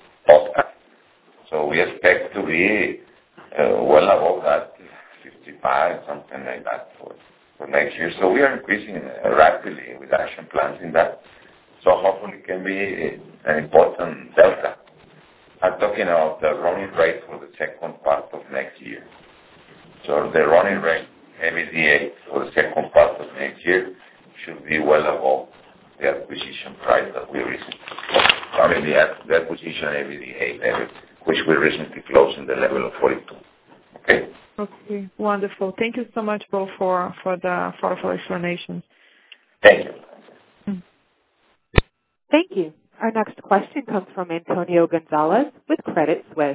Speaker 3: So we expect to be uh, well above that, fifty-five, something like that for, for next year. So we are increasing uh, rapidly with action plans in that. So hopefully it can be an important delta. I'm talking about the running rate for the second part of next year. So the running rate, EBITDA, for the second part of next year should be well above the acquisition price that we recently closed. I mean, the, the acquisition EBITDA level, which we recently closed in the level of forty-two. Okay?
Speaker 6: Okay, wonderful. Thank you so much, both, for, for the thoughtful explanation.
Speaker 3: Thank you.
Speaker 1: Mm. Thank you. Our next question comes from Antonio Gonzalez with Credit Suisse.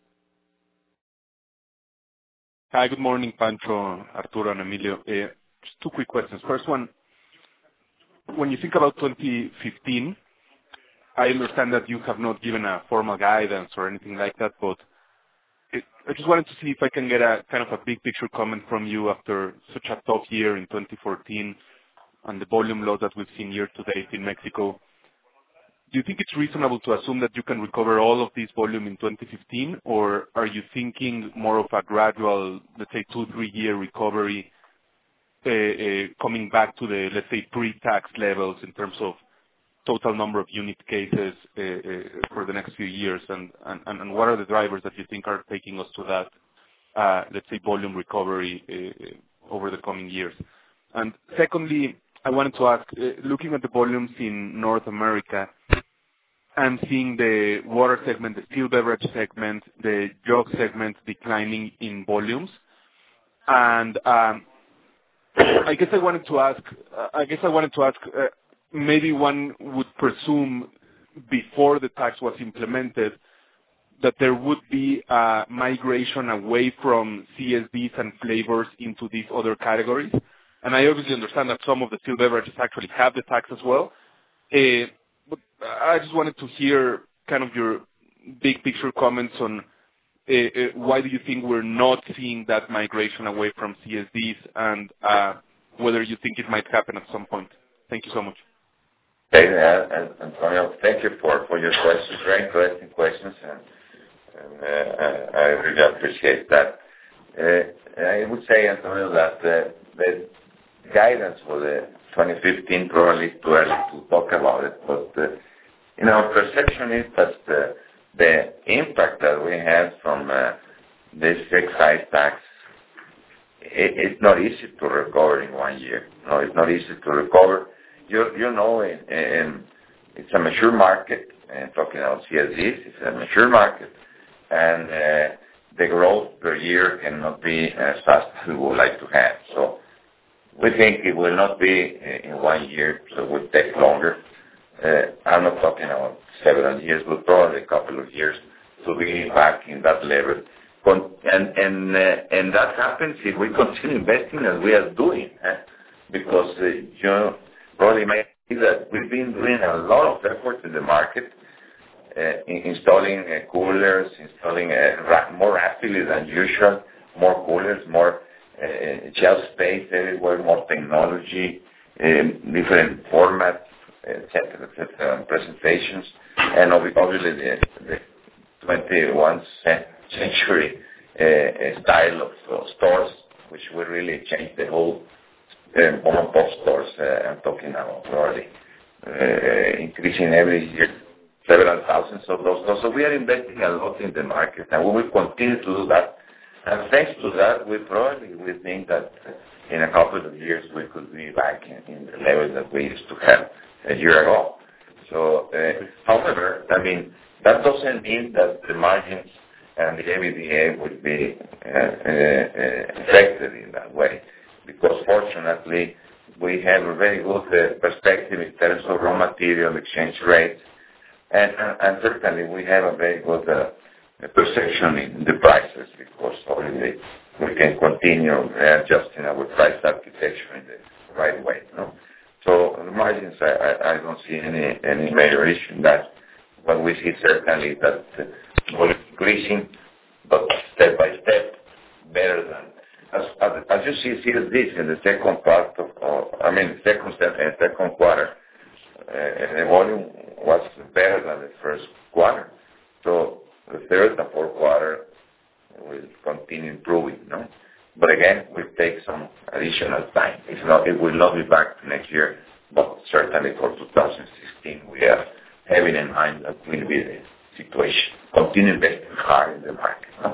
Speaker 7: Hi, good morning, Pancho, Arturo, and Emilio. Uh, just two quick questions. First one, when you think about twenty fifteen, I understand that you have not given a formal guidance or anything like that, but it, I just wanted to see if I can get a kind of a big picture comment from you after such a tough year in twenty fourteen and the volume loss that we've seen year to date in Mexico. Do you think it's reasonable to assume that you can recover all of this volume in twenty fifteen, or are you thinking more of a gradual, let's say, two, three-year recovery uh, uh, coming back to the, let's say, pre-tax levels in terms of total number of unit cases uh, uh, for the next few years, and, and, and what are the drivers that you think are taking us to that, uh, let's say, volume recovery uh, over the coming years? And secondly, I wanted to ask, uh, looking at the volumes in North America, and seeing the water segment, the still beverage segment, the jug segment declining in volumes. And um, I guess I wanted to ask, uh, I guess I wanted to ask, uh, maybe one would presume before the tax was implemented that there would be a migration away from C S Ds and flavors into these other categories. And I obviously understand that some of the still beverages actually have the tax as well. Uh, But I just wanted to hear kind of your big picture comments on uh, uh, why do you think we're not seeing that migration away from C S Ds, and uh, whether you think it might happen at some point? Thank you so much.
Speaker 3: Okay, uh, Antonio, thank you for, for your questions. Very interesting questions, and, and uh, I really appreciate that. Uh, I would say, Antonio, that uh, the guidance for the twenty fifteen probably is too early to talk about it, but uh, you know, perception is that the, the impact that we had from uh, this excise tax, it, it's not easy to recover in one year. No, it's not easy to recover. You, you know, in, in, it's a mature market, and talking about C S Ds, it's a mature market, and uh, the growth per year cannot be as fast as we would like to have. So we think it will not be in one year, so it will take longer. Uh, I'm not talking about several years, but probably a couple of years to be back in that level. Con- and and uh, and that happens if we continue investing as we are doing, eh? because uh, you know, probably might see that we've been doing a lot of effort in the market, uh, in installing uh, coolers, installing uh, ra- more rapidly than usual, more coolers, more uh, shelf space everywhere, more technology, uh, different formats, et cetera, et cetera, presentations, and obviously the, the twenty-first century uh, style of uh, stores, which will really change the whole uh, mom-and-pop stores. Uh, I'm talking about probably uh, increasing every year several thousands of those stores. So we are investing a lot in the market, and we will continue to do that. And thanks to that, we probably we think that in a couple of years we could be back in, in the level that we used to have a year ago. So, uh, however, I mean, that doesn't mean that the margins and the E B I T D A would be uh, uh, affected in that way, because fortunately we have a very good uh, perspective in terms of raw material exchange rates, and, and, and certainly we have a very good uh, perception in the prices, because obviously we can continue adjusting our price architecture in the right way. No? So the margins, I, I, I don't see any, any major issue in that. But we see certainly that uh, we're increasing, but step by step, better than, as, as, as you see, see this in the second part of, uh, I mean, second step and second quarter, uh, the volume was better than the first quarter. So the third and fourth quarter will continue improving, no? But again, it will take some additional time. It's not, it will not be back next year, but certainly for two thousand sixteen, we are having in mind that will be the situation. Continue investing hard in the market. No?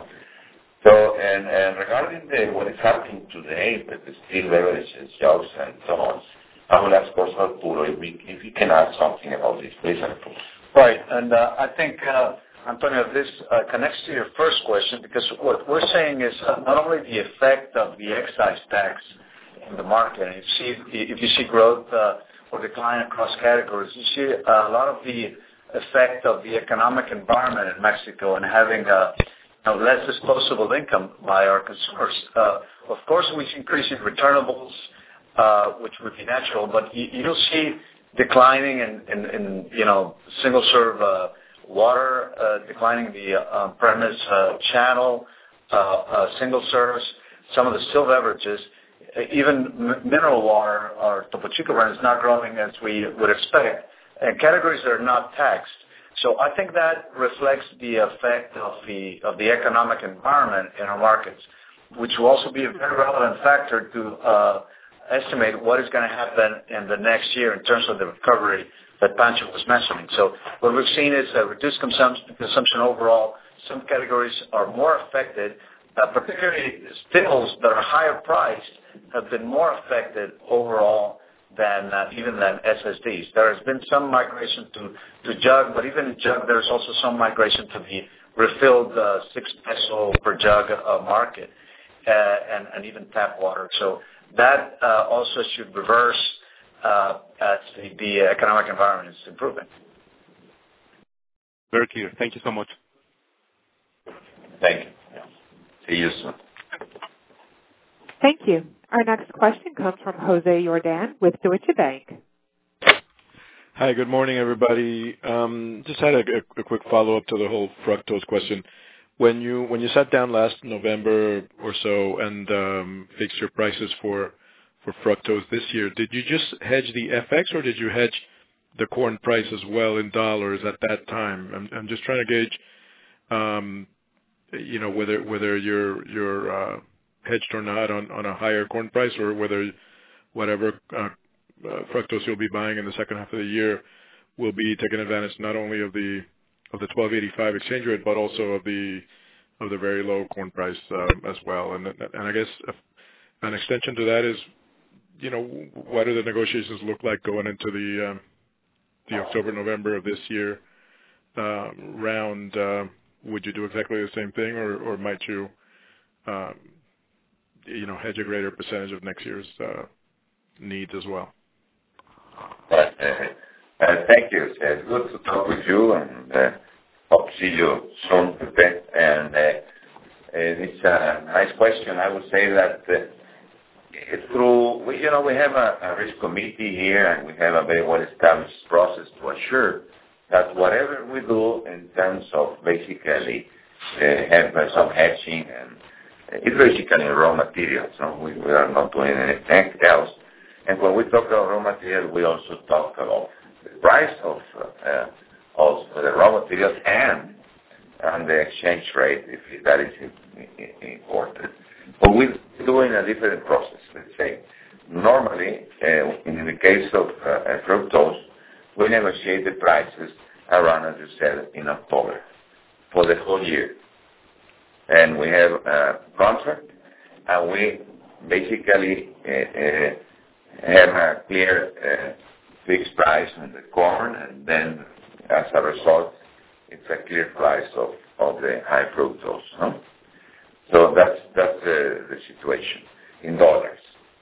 Speaker 3: So, and, and regarding the, what is happening today with the steel beverages, jugs, and so on, I will ask also Arturo if, we, if he can add something about this. Please, Arturo.
Speaker 4: Right, and uh, I think, uh, Antonio, this uh, connects to your first question, because what we're saying is uh, not only the effect of the excise tax in the market, and if you see, if you see growth uh, or decline across categories, you see uh, a lot of the effect of the economic environment in Mexico and having uh, you know, less disposable income by our consumers. Uh, of course, we see increasing returnables, uh, which would be natural, but you, you'll see declining in, in, in you know, single-serve uh, water, uh, declining the uh, premise uh, channel, uh, uh, single serves, some of the still beverages, uh, even m- mineral water or Topo Chico brand is not growing as we would expect, and categories that are not taxed. So I think that reflects the effect of the of the economic environment in our markets, which will also be a very relevant factor to uh, estimate what is going to happen in the next year in terms of the recovery that Pancho was mentioning. So what we've seen is a reduced consumption, consumption overall. Some categories are more affected, uh, particularly stills that are higher priced have been more affected overall than uh, even than S S Ds. There has been some migration to, to jug, but even in jug there's also some migration to the refilled uh, six peso per jug uh, market uh, and, and even tap water. So that uh, also should reverse Uh, as the, the economic environment is improving.
Speaker 7: Very clear. Thank you so much.
Speaker 3: Thank you. Yeah. See you soon.
Speaker 1: Thank you. Our next question comes from Jose Jordan with Deutsche Bank.
Speaker 8: Hi, good morning, everybody. Um, just had a, a, a quick follow-up to the whole fructose question. when you when you sat down last November or so and um, fixed your prices for for fructose this year, did you just hedge the F X or did you hedge the corn price as well in dollars at that time? I'm, I'm just trying to gauge, um, you know, whether whether you're you're uh, hedged or not on, on a higher corn price, or whether whatever uh, uh, fructose you'll be buying in the second half of the year will be taking advantage not only of the of the twelve eighty-five exchange rate, but also of the of the very low corn price um, as well. And and I guess an extension to that is, you know, what do the negotiations look like going into the um, the October November of this year um, round? Uh, would you do exactly the same thing, or, or might you, um, you know, hedge a greater percentage of next year's uh, needs as well?
Speaker 3: Uh, uh, thank you. It's good to talk with you, and uh, hope to see you soon, Pepe. And uh, it's a nice question. I would say that uh, through, we, you know, we have a, a risk committee here, and we have a very well-established process to assure that whatever we do in terms of basically uh, have uh, some hedging, and uh, it's basically raw materials. So we, we are not doing anything else. And when we talk about raw materials, we also talk about the price of uh, of the raw materials and and the exchange rate, if that is important. But we're doing a different process. Let's say normally, uh, in the case of uh, fructose, we negotiate the prices around, as you said, in October for the whole year, and we have a contract, and we basically uh, uh, have a clear uh, fixed price on the corn, and then as a result, it's a clear price of, of the high fructose. No? So that's that's the, the situation in dollars.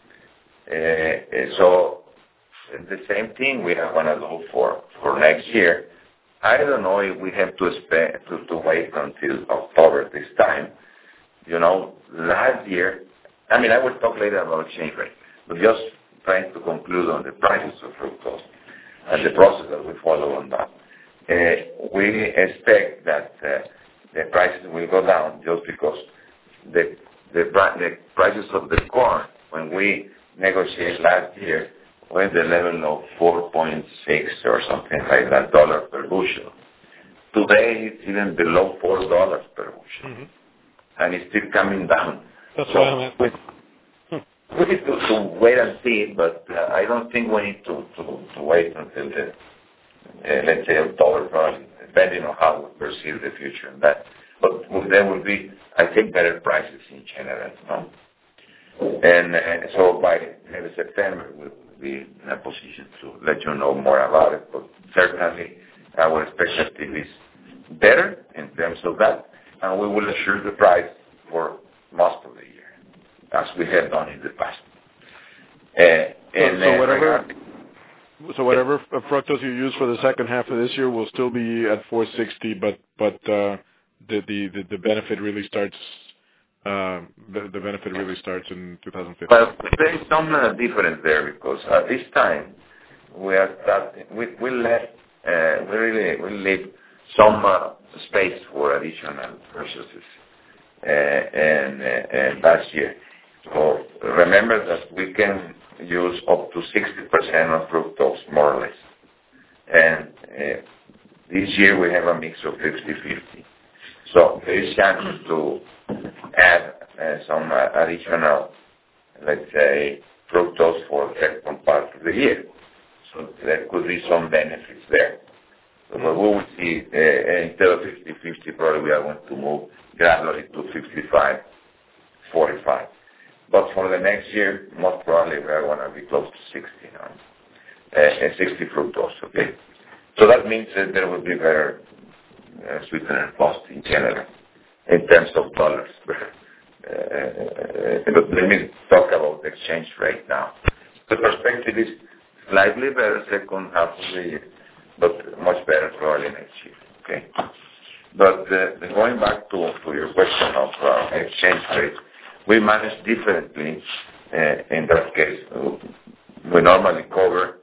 Speaker 3: Uh, so the same thing we are going to do for, for next year. I don't know if we have to, spend, to to wait until October this time. You know, last year, I mean, I will talk later about exchange rate, but just trying to conclude on the prices of fructose and the process that we follow on that. Uh, we expect that uh, the prices will go down just because the, the the prices of the corn, when we negotiated last year, were at the level of four point six or something like that dollar per bushel. Today it's even below four dollars per bushel, mm-hmm. and it's still coming down.
Speaker 8: That's
Speaker 3: so
Speaker 8: what I meant.
Speaker 3: We need to, to wait and see, but uh, I don't think we need to, to, to wait until the, uh, let's say, October, probably, depending on how we perceive the future and that. But there will be, I think, better prices in general. No? And uh, so by maybe September, we'll be in a position to let you know more about it. But certainly, our expectation is better in terms of that, and we will assure the price for most of the year, as we have done in the past. Uh, and
Speaker 8: so, so whatever,
Speaker 3: regarding,
Speaker 8: so whatever fructose you use for the second half of this year will still be at four sixty, but but uh, the, the the the benefit really starts. Uh, the, the benefit really starts in two thousand fifteen.
Speaker 3: Well, there is some uh, difference there because at this time we are starting. We we left. Uh, we really we leave some uh, space for additional purchases, uh, and uh, and last year. So remember that we can use up to sixty percent of fructose, more or less. And uh, this year we have a mix of fifty fifty. So there is chance to add uh, some uh, additional, let's say, fructose for the second part of the year. So there could be some benefits there. So mm-hmm. we will see, uh, instead of fifty fifty, probably we are going to move gradually to fifty-five forty-five. But for the next year, most probably we are going to be close to sixty, you know, uh, sixty fructose, okay? So that means that there will be better uh, sweetener cost in general, in terms of dollars. uh, but let me talk about the exchange rate now. The perspective is slightly better second half of the year, but much better probably next year, okay? But uh, going back to, to your question of uh, exchange rate, we manage differently uh, in that case. We normally cover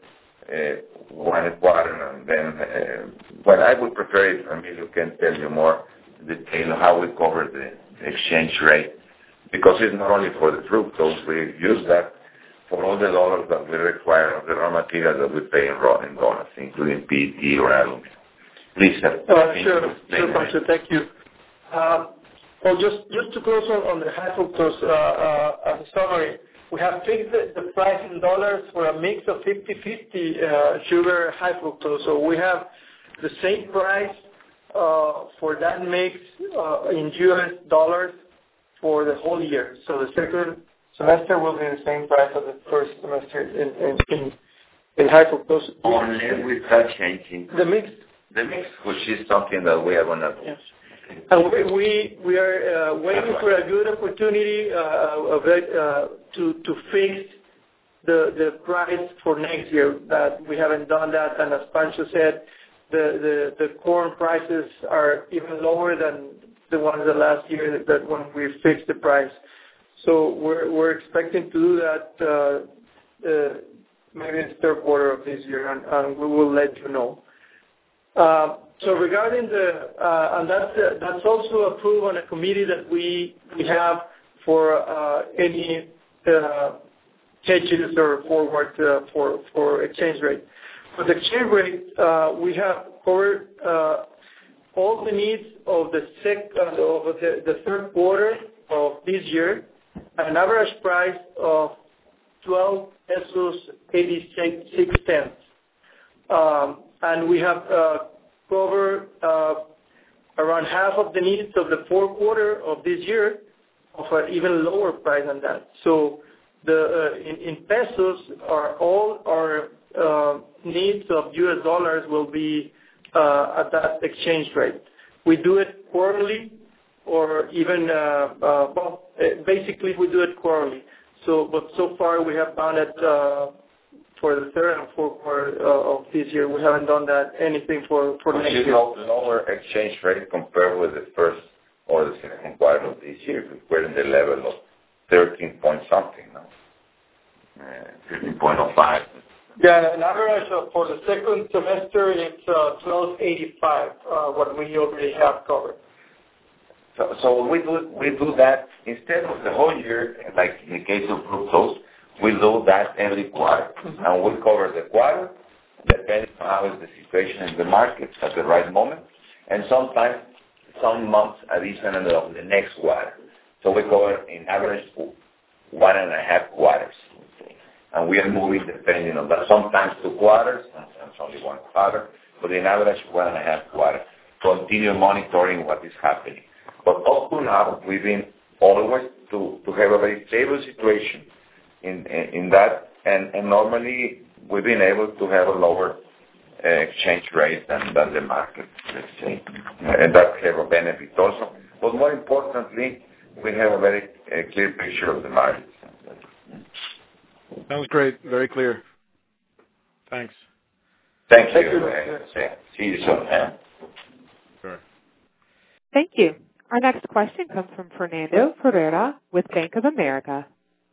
Speaker 3: uh, one quarter, and then, uh, well, I would prefer it, Emilio can tell you more, detail how we cover the exchange rate, because it's not only for the fructose. We use that for all the dollars that we require of the raw material that we pay in raw in dollars, including P E T or aluminum. Please, sir.
Speaker 5: Uh, sure, sure, Pancho. Thank you. Uh, well, just just to close on, on the high fructose, uh, uh, as a summary, we have fixed the, the price in dollars for a mix of fifty-fifty uh, sugar high fructose. So we have the same price uh, for that mix uh, in U S dollars for the whole year. So the second semester will be the same price as the first semester in in, in, in high fructose.
Speaker 3: Only we start changing
Speaker 5: the mix.
Speaker 3: The mix, which is something that we are going to do.
Speaker 5: Yes. And we we, we are uh, waiting for a good opportunity uh, uh, to to fix the the price for next year. That we haven't done that, and as Pancho said, the, the, the corn prices are even lower than the ones the last year that when we fixed the price. So we're we're expecting to do that uh, uh, maybe in the third quarter of this year, and, and we will let you know. Uh, so regarding the, uh, and that's, uh, that's also approved on a committee that we, we have for uh, any uh, hedges or forward uh, for, for exchange rate. For the exchange rate, uh, we have covered uh, all the needs of the, sec, uh, of the, the third quarter of this year at an average price of twelve pesos eighty-six cents. Um, and we have uh, covered uh, around half of the needs of the fourth quarter of this year of an even lower price than that. So the uh, in, in pesos, are all our uh, needs of U S dollars will be uh, at that exchange rate. We do it quarterly, or even uh, uh, well, basically we do it quarterly. So, but so far we have done it. Uh, For the third and fourth quarter uh, of this year, we haven't done that anything for for next year.
Speaker 3: Lower exchange rate compared with the first or the second quarter of this year. We're in the level of thirteen point something, no? Fifteen point oh five.
Speaker 5: Yeah, an average uh, for the second semester it's uh, twelve eighty five. Uh, what we already have covered.
Speaker 3: So, so we do we do that instead of the whole year, like in the case of fructose. We do that every quarter, mm-hmm. and we cover the quarter, depending on how is the situation in the market at the right moment, and sometimes some months additional of the next quarter. So we cover, in average, one and a half quarters, and we are moving depending on that. Sometimes two quarters, sometimes only one quarter, but in average, one and a half quarters. Continue monitoring what is happening. But up to now, we've been always to, to have a very stable situation in in that, and, and normally we've been able to have a lower uh, exchange rate than, than the market, let's say, and that have a benefit also. But more importantly, we have a very uh, clear picture of the market.
Speaker 8: That was great, very clear. Thanks.
Speaker 3: Thank you. Thank you. Uh, see you soon. Uh.
Speaker 8: Sure.
Speaker 1: Thank you. Our next question comes from Fernando Ferreira with Bank of America.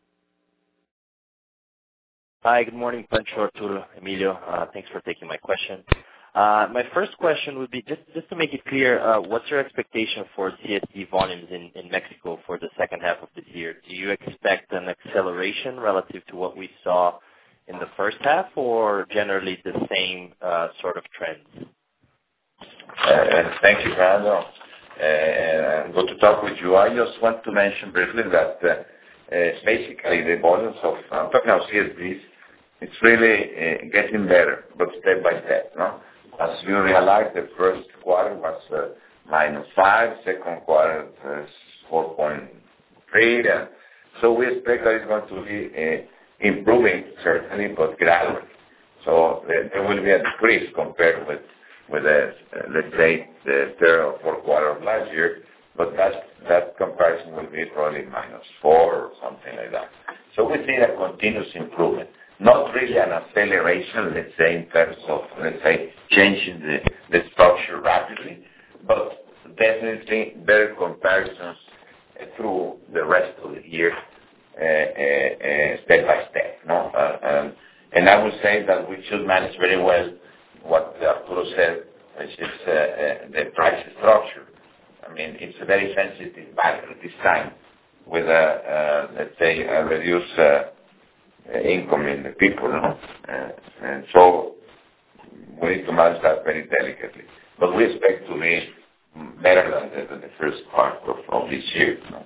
Speaker 9: Hi, good morning, Pancho, Arturo, Emilio. Uh, thanks for taking my question. Uh, my first question would be just, just to make it clear, uh, what's your expectation for C S D volumes in, in Mexico for the second half of this year? Do you expect an acceleration relative to what we saw in the first half, or generally the same uh, sort of trends?
Speaker 3: Uh, thank you, Fernando. Uh, I'm going to talk with you. I just want to mention briefly that uh, uh, basically the volumes of, I'm talking about C S Ds, it's really uh, getting better, but step by step, no? As you realize, the first quarter was uh, minus five, second quarter was four point three, and so we expect that it's going to be uh, improving, certainly, but gradually. So uh, there will be a decrease compared with, with the, uh, let's say, the third or fourth quarter of last year, but that, that comparison will be probably minus four or something like that. So we see a continuous improvement. Not really an acceleration, let's say, in terms of, let's say, changing the, the structure rapidly, but definitely better comparisons uh, through the rest of the year, uh, uh, uh, step by step. No? Uh, um, and I would say that we should manage very well what Arturo said, which is uh, uh, the price structure. I mean, it's a very sensitive matter at this time with, a, uh, let's say, a reduced uh, income in the people, no? Uh, and so we need to manage that very delicately. But we expect to be better than the, than the first part of, of this year. No?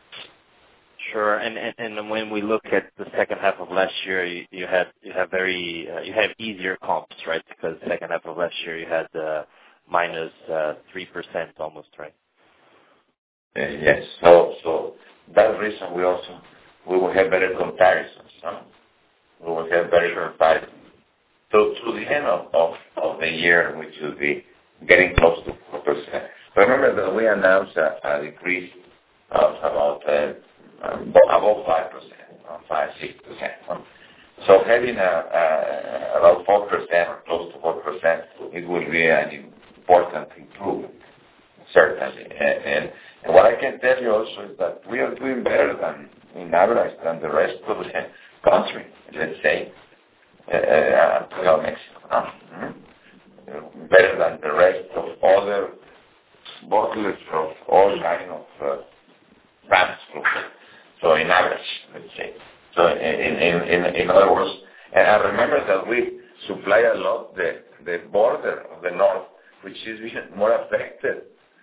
Speaker 9: Sure, and, and and when we look at the second half of last year, you, you had you have very uh, you have easier comps, right? Because the second half of last year you had uh, minus uh, three percent almost, right?
Speaker 3: Uh, yes. So so that reason we also we will have better comparisons. No? We will have better comparisons. So to the end of, of, of the year, which will be getting close to four percent. Remember that we announced a, a decrease of about uh, above five percent, five six percent. So having a, a, about four percent or close to four percent, it will be an important improvement, certainly. And, and, and what I can tell you also is that we are doing better than, in average, than the rest of the country, let's say, uh, uh, Mexico. No? Mm-hmm. Better than the rest of other bottlers of all kind of uh, brands. So in average, let's say. So in, in, in, in other words, and I remember that we supply a lot the, the border of the north, which is more affected.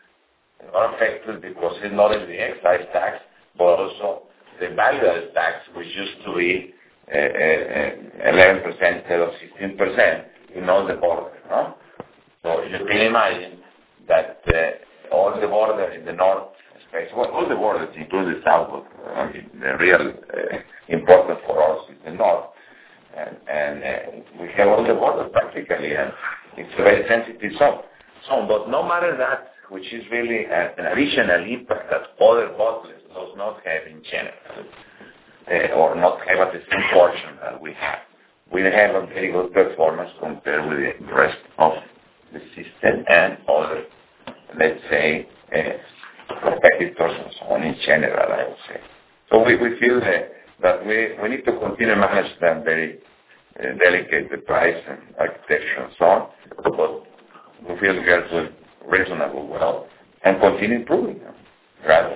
Speaker 3: More affected because it's not in the excise tax, but also the value-added tax, which used to be uh, uh, eleven percent instead of sixteen percent in all the border, no? So you can imagine that uh, all the border in the north, well, all the borders, including the south, but I mean, the real uh, important for us is the north, and, and uh, we have all the borders practically, and it's a very sensitive zone. So, but no matter that, which is really a, an additional impact that other bottlers does not have in general, uh, or not have at the same portion that we have. We have a very good performance compared with the rest of the system and other, let's say, uh, competitors and so on in general, I would say. So we, we feel that, that we, we need to continue to manage them very uh, delicate, the price and architecture and so on, but we feel we are doing reasonably well and continue improving them, right?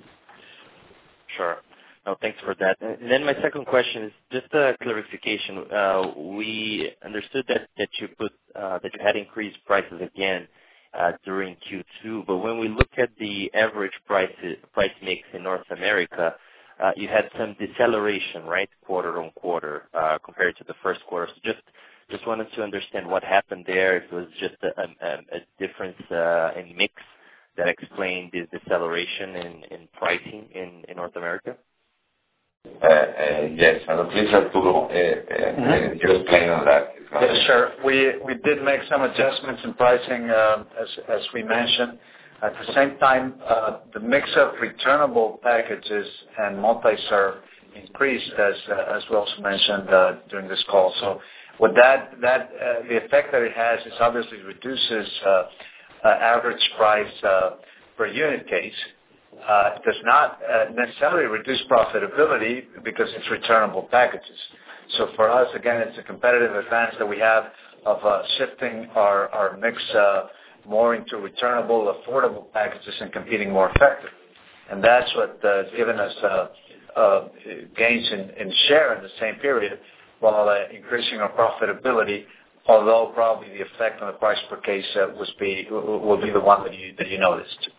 Speaker 9: Sure. No, thanks for that. And then my second question is just a clarification. Uh, we understood that, that you put uh, that you had increased prices again uh, during Q two, but when we look at the average price price mix in North America, uh, you had some deceleration, right, quarter on quarter uh, compared to the first quarter. So just just wanted to understand what happened there. If it was just a, a, a difference uh, in mix that explained this deceleration in, in pricing in, in North America.
Speaker 3: Uh, uh, yes, and please Arturo, uh, uh, mm-hmm. you explain on that.
Speaker 4: Yes, sure. We we did make some adjustments in pricing, uh, as as we mentioned. At the same time, uh, the mix of returnable packages and multi-serve increased, as uh, as we also mentioned uh, during this call. So, what that that uh, the effect that it has is obviously reduces uh, uh, average price uh, per unit case. Uh, it does not uh, necessarily reduce profitability because it's returnable packages. So for us, again, it's a competitive advantage that we have of uh, shifting our, our mix uh, more into returnable, affordable packages and competing more effectively. And that's what uh, has given us uh, uh, gains in, in share in the same period while uh, increasing our profitability, although probably the effect on the price per case uh, was be, will be the one that you, that you noticed.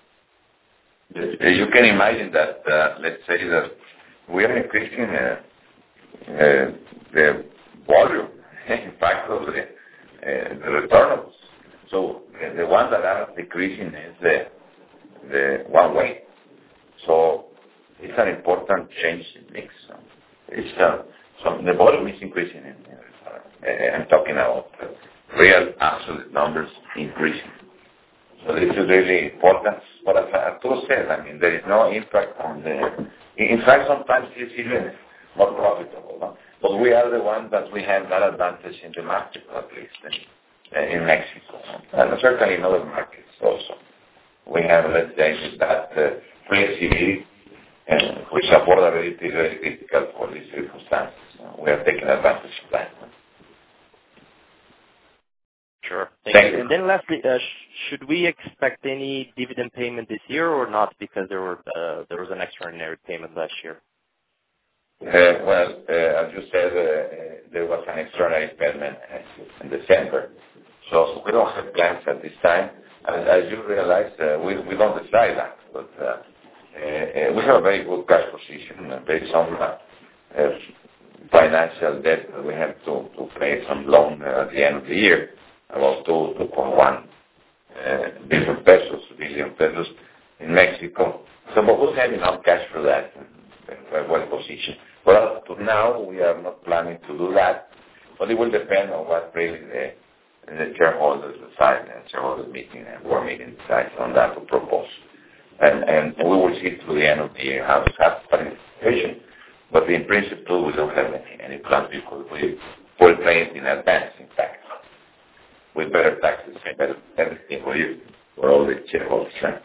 Speaker 3: You can imagine that, uh, let's say that we are increasing uh, uh, the volume, in fact, of the, uh, the returnables. So uh, the ones that are decreasing is the, the one way. So it's an important change in mix. It's, uh, so the volume is increasing. In, uh, I'm talking about uh, real absolute numbers increasing. So this is really important. But as Arturo said, I mean, there is no impact on the... In fact, sometimes it's even more profitable. No? But we are the ones that we have that advantage in the market, at least in, in Mexico. No? And certainly in other markets also. We have, let's say, that uh, flexibility, uh, which affordability is very critical for these circumstances. No? We are taking advantage of that. No?
Speaker 9: Sure. Thank,
Speaker 3: Thank
Speaker 9: you.
Speaker 3: you.
Speaker 9: And then lastly, uh, sh- should we expect any dividend payment this year or not? Because there were uh, there was an extraordinary payment last year.
Speaker 3: Uh, well, uh, as you said, uh, uh, there was an extraordinary payment in December, so we don't have plans at this time. As, as you realize, uh, we we don't decide that, but uh, uh, we have a very good cash position uh, based on uh, uh, financial debt. We have to, to pay some loan uh, at the end of the year, about two two point one uh, billion pesos, billion pesos in Mexico. So, but we have enough cash for that. We're well positioned. But up to now, we are not planning to do that. But it will depend on what really the, the shareholders decide, and shareholders meeting and board meeting decides on that to propose. And and we will see through the end of the year how to have participation. But in principle, we don't have any, any plans because we will pay it in advance, in fact, with better taxes, better everything for you, for all the shareholders. Right?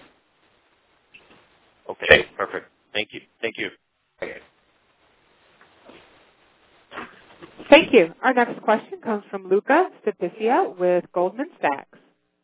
Speaker 9: Okay, perfect. Thank you. Thank you.
Speaker 3: Okay.
Speaker 1: Thank you. Our next question comes from Luca Cepisia with Goldman Sachs.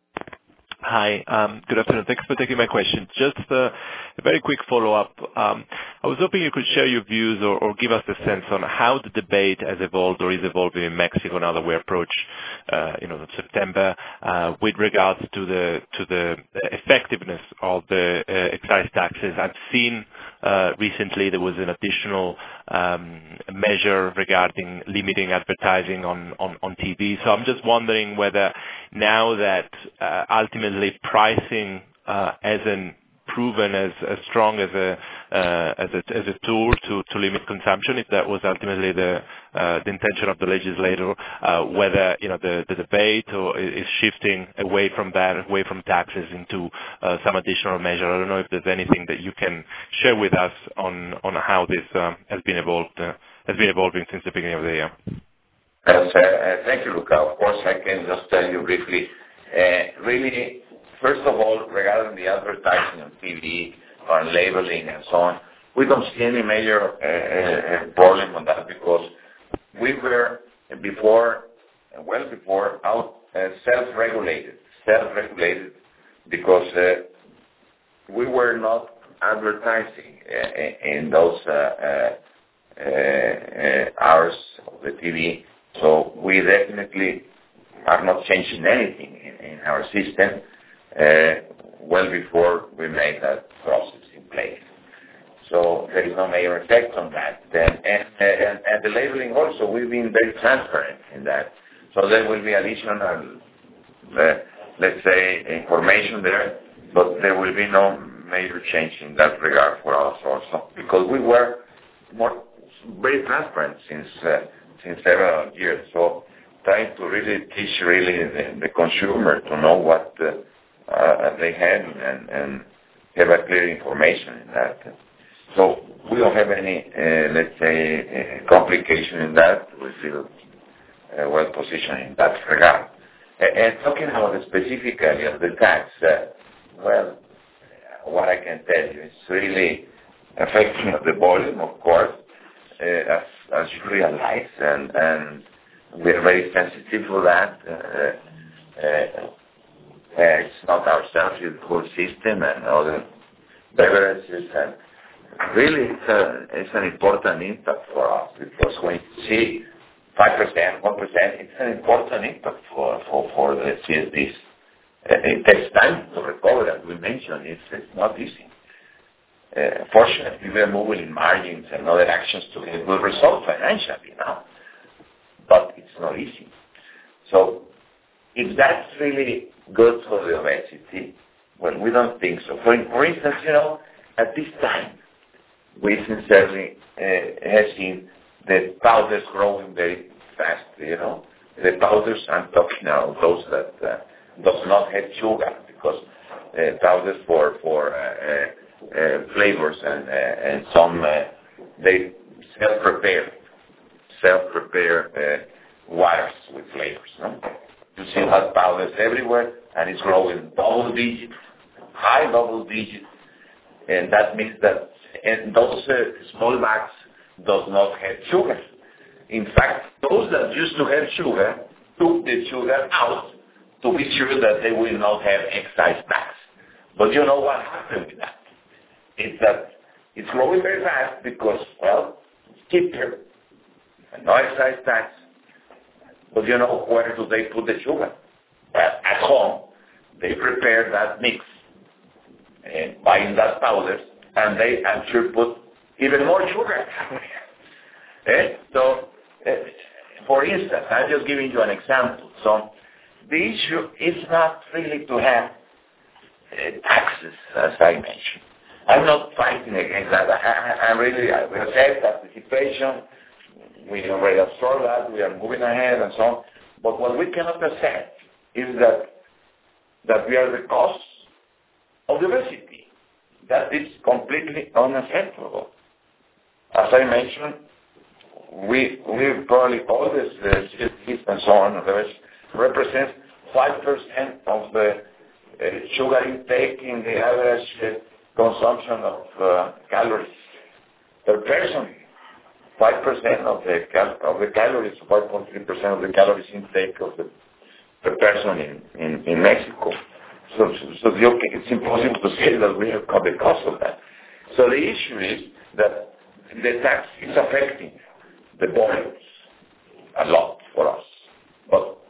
Speaker 10: Hi. Um, good afternoon. Thanks for taking my question. Just uh, a very quick follow-up. Um, I was hoping you could share your views or, or give us a sense on how the debate has evolved or is evolving in Mexico now that we approach, uh, you know, September, uh, with regards to the to the effectiveness of the uh, excise taxes. I've seen uh, recently there was an additional um, measure regarding limiting advertising on, on, on T V. So I'm just wondering whether now that uh, ultimately pricing uh, hasn't proven as, as strong as a, uh, as a as a tool to, to limit consumption, if that was ultimately the uh, the intention of the legislator, uh, whether you know the, the debate or is shifting away from that, away from taxes into uh, some additional measure. I don't know if there's anything that you can share with us on on how this um, has been evolved uh, has been evolving since the beginning of the year.
Speaker 3: Yes, uh, uh, thank you, Luca. Of course, I can just tell you briefly. Uh, really, first of all, regarding the advertising on T V, on labeling and so on, we don't see any major uh, uh, problem on that because we were before, well before, out uh, self-regulated, self-regulated because uh, we were not advertising uh, in those uh, uh, uh, hours of the T V. So we definitely are not changing anything in, in our system uh, well before we made that process in place. So there is no major effect on that. And, and, and, and the labeling also, we've been very transparent in that. So there will be additional, uh, let's say, information there, but there will be no major change in that regard for us also, because we were more very transparent since uh, since several years. So trying to really teach really the, the consumer to know what uh, uh, they have and, and have a clear information in that. So we don't have any, uh, let's say, uh, complication in that. We feel uh, well positioned in that regard. And, and talking about specifically of the tax, uh, well, what I can tell you is really affecting the volume, of course, uh, as, as you realize, and, and we're very sensitive to that. Uh, uh, it's not ourselves, it's the whole system and other beverages. And really, it's, a, it's an important impact for us because when you see five percent, one percent, it's an important impact for, for, for the C S Ds. Uh, it takes time to recover, as we mentioned. It's, it's not easy. Uh, fortunately, we are moving in margins and other actions to get good results financially now, but it's not easy. So, if that's really good for the obesity, well, we don't think so. For, for instance, you know, at this time, we sincerely uh, have seen the powders growing very fast, you know. The powders, I'm talking now, those that uh, does not have sugar, because uh, powders for, for uh, uh, flavors and, uh, and some, uh, they self-prepare, self-prepare uh, waters with flavors, no? You see hot powders everywhere, and it's growing double digit, high double digit, and that means that and those uh, small bags does not have sugar. In fact, those that used to have sugar took the sugar out to be sure that they will not have excise tax. But you know what happened with that? It's that it's growing very fast because, well, it's cheaper, and no excise tax. But you know, where do they put the sugar? Well, at home, they prepare that mix, uh, buying that powders, and they actually put even more sugar. eh? So, uh, for instance, I'm just giving you an example. So, the issue is not really to have uh, taxes, as I mentioned. I'm not fighting against that. I, I, I'm really, I will accept that the situation, we already absorbed that, we are moving ahead and so on. But what we cannot accept is that that we are the cause of diversity. That is completely unacceptable. As I mentioned, we we probably all this uh, cities and so on represents five percent of the uh, sugar intake in the average uh, consumption of uh, calories per person. Five percent of the cal- of the calories, five point three percent of the calories intake of the per person in, in, in Mexico. So, so, so the, okay, it's impossible to say that we have got the cost of that. So the issue is that the tax is affecting the volumes a lot for us. But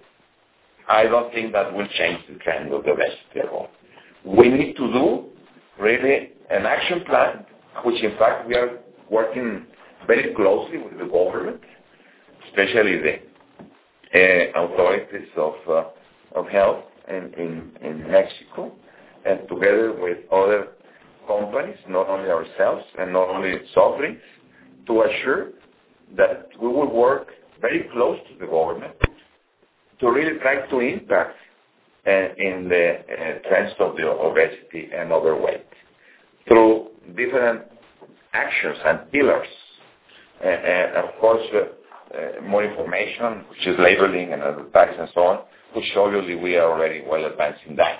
Speaker 3: I don't think that will change the trend of the rest at all. We need to do really an action plan, which in fact we are working very closely with the government, especially the uh, authorities of uh, of health in, in, in Mexico, and together with other companies, not only ourselves and not only sovereigns, to assure that we will work very close to the government to really try to impact uh, in the uh, trends of the obesity and overweight through different actions and pillars. Uh, and of course, uh, uh, more information, which is labeling and advertising and so on, which obviously we are already well advanced in that.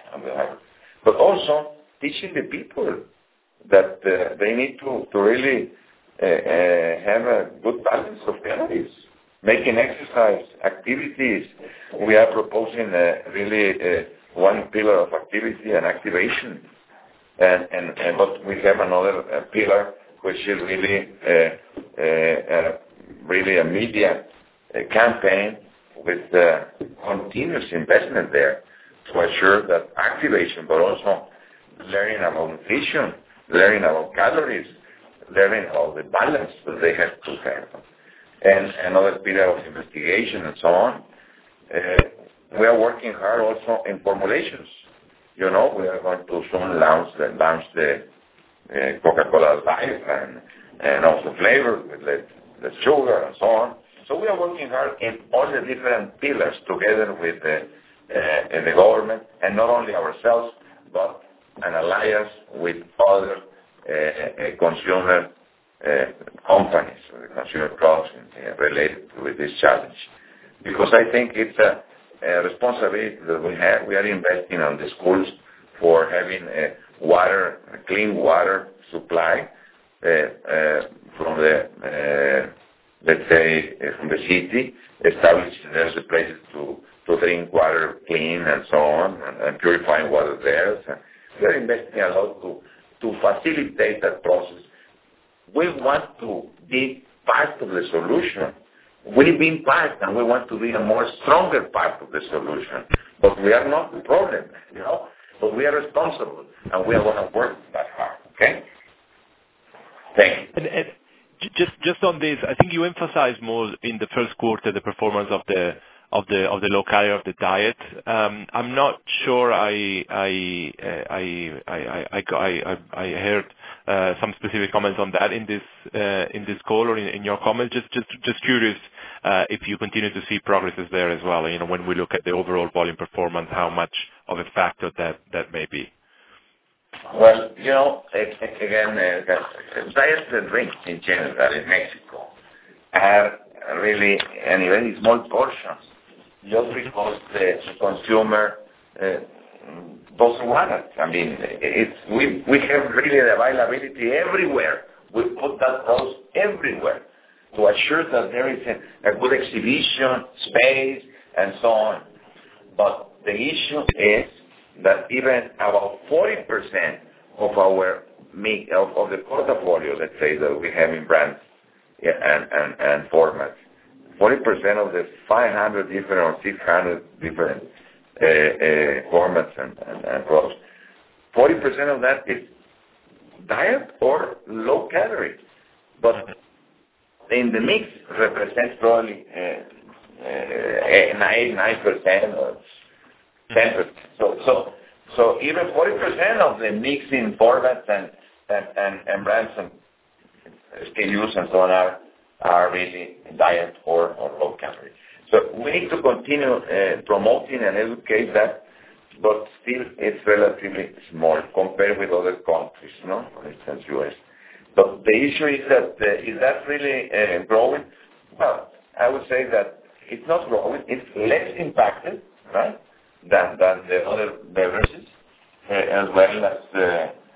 Speaker 3: But also teaching the people that uh, they need to, to really uh, uh, have a good balance of calories, making exercise activities. We are proposing uh, really uh, one pillar of activity and activation, and, and, and but we have another uh, pillar which is really uh, uh, uh, really a media uh, campaign with uh, continuous investment there to assure that activation, but also learning about nutrition, learning about calories, learning about the balance that they have to have, and another pillar of investigation and so on. Uh, we are working hard also in formulations. You know, we are going to soon launch the, launch the uh, Coca-Cola Life and, and also flavor with the, the sugar and so on. So we are working hard in all the different pillars together with the, uh, the government, and not only ourselves, but an alliance with other uh, uh, consumer uh, companies, consumer products uh, related with this challenge. Because I think it's a, a responsibility that we have. We are investing on the schools for having a water, a clean water supply uh, uh, from the, uh, let's say, uh, from the city, establishing there's the places to, to drink water clean and so on, and, and purifying water there. So we are investing a lot to, to facilitate that process. We want to be part of the solution. We've been part, and we want to be a more stronger part of the solution. But we are not the problem, you know. But we are responsible, and we are going to work that hard. Okay. Thank you.
Speaker 10: And, and just just on this, I think you emphasized more in the first quarter the performance of the of the of the low calorie of the diet. Um, I'm not sure I I I I I I, I heard uh, some specific comments on that in this uh, in this call or in, in your comments. Just just just curious uh, if you continue to see progresses there as well. You know, when we look at the overall volume performance, how much of a factor that that may be.
Speaker 3: Well, you know, again, uh, diet and drinks in general in Mexico are really in very small portions, just because the consumer uh, doesn't want it. I mean, it's we we have really the availability everywhere. We put that product everywhere to assure that there is a, a good exhibition space and so on. But the issue is that even about forty percent of our of, of the portfolio, let's say, that we have in brands and, and, and formats, forty percent of the five hundred different or six hundred different uh, uh, formats and, and, and products, forty percent of that is diet or low calorie. But in the mix represents probably uh, uh, nine, nine percent or ten percent. So, so, so even forty percent of the mix in formats and, and, and, and brands and S K Us and so on are, are really diet or, or low calorie. So we need to continue uh, promoting and educate that, but still it's relatively small compared with other countries, no? For instance, U S. But the issue is that, uh, is that really uh, growing? Well, I would say that it's not growing. It's less impacted, right, than, than the other beverages, uh, as well as, uh,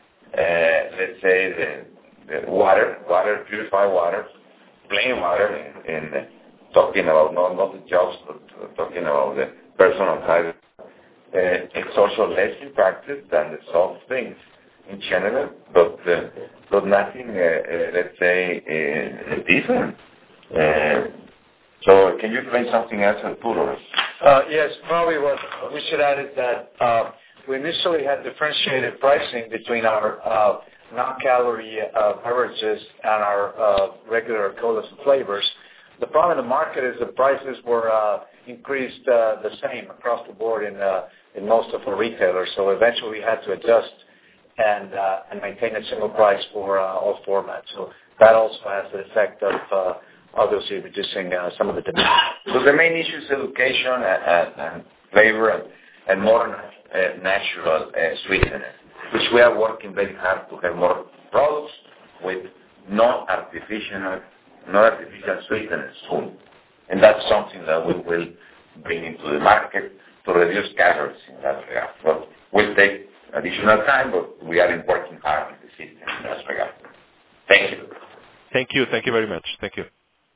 Speaker 3: uh, let's say, the, the water, water, purified water, plain water, in, in uh, talking about, not, not the jugs, but uh, talking about the personal side. Uh, it's also less impacted than the soft things in general, but uh, but nothing, uh, uh, let's say, uh, different. Uh, so can you explain something else, Arturo?
Speaker 4: Uh, yes, probably what we should add is that uh, we initially had differentiated pricing between our uh, non-calorie uh, beverages and our uh, regular colas and flavors. The problem in the market is the prices were uh, increased uh, the same across the board in uh, in most of our retailers. So eventually we had to adjust and uh, and maintain a single price for uh, all formats. So that also has the effect of uh, obviously reducing uh, some of the demand.
Speaker 3: So the main issue is education and, and, and flavor and, and more uh, natural uh, sweetener, which we are working very hard to have more products with non-artificial, non-artificial sweeteners soon. And that's something that we will bring into the market to reduce calories in that regard. But we'll take additional time, but we are working hard in the system in that regard. Thank you.
Speaker 10: Thank you. Thank you very much. Thank you.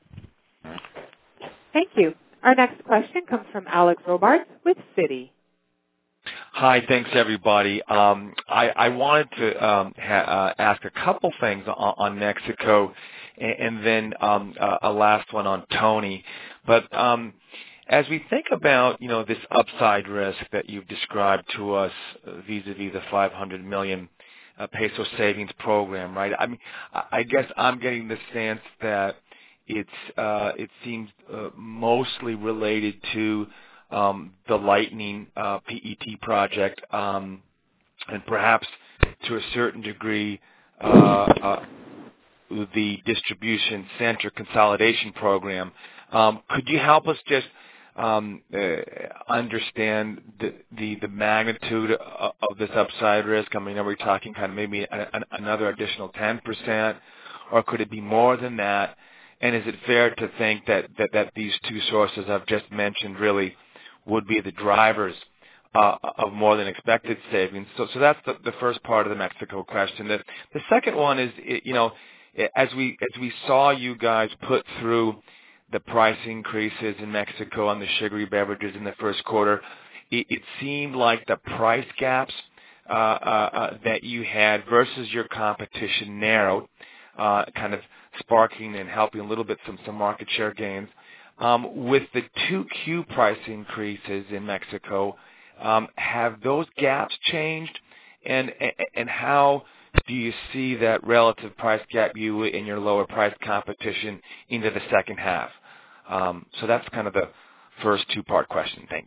Speaker 1: Thank you. Our next question comes from Alex Robarts with Citi.
Speaker 11: Hi, thanks everybody. Um, I, I wanted to um, ha- uh, ask a couple things on, on Mexico, and, and then um, uh, a last one on Tony. But um, as we think about, you know, this upside risk that you've described to us uh, vis-a-vis the five hundred million uh, peso savings program, right? I mean, I guess I'm getting the sense that it's uh, it seems uh, mostly related to um, the Lightning uh, P E T project, um, and perhaps to a certain degree uh, uh, the distribution center consolidation program. Um, could you help us just um, uh, understand the, the the magnitude of, of this upside risk? I mean, are we talking kind of maybe a, a, another additional ten percent, or could it be more than that? And is it fair to think that, that, that these two sources I've just mentioned really would be the drivers uh, of more than expected savings? So, so that's the, the first part of the Mexico question. The, the second one is, you know, as we as we saw you guys put through the price increases in Mexico on the sugary beverages in the first quarter, it, it seemed like the price gaps uh, uh, uh, that you had versus your competition narrowed, uh, kind of sparking and helping a little bit some, some market share gains. Um, with the two Q price increases in Mexico, um, have those gaps changed? And, and how do you see that relative price gap you and your lower price competition into the second half? Um, so that's kind of the first two-part question. Thanks.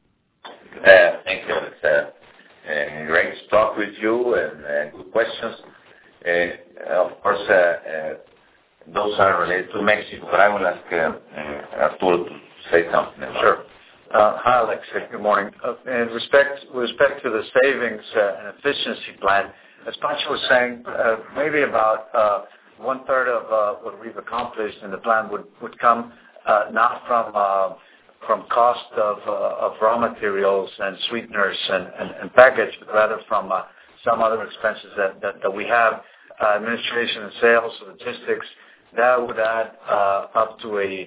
Speaker 3: Uh, thank you. It's uh, uh, great to talk with you and uh, good questions. Uh, of course, uh, uh, those are related to Mexico, but I will ask uh, uh, Arturo to say something about
Speaker 4: Sure. Uh, hi, Alex. Good morning. Uh, in respect, with respect to the savings uh, and efficiency plan, as Pancho was saying, uh, maybe about uh, one third of uh, what we've accomplished in the plan would, would come uh, not from uh, from cost of uh, of raw materials and sweeteners and, and, and package, but rather from uh, some other expenses that, that, that we have, uh, administration and sales, logistics. That would add uh, up to a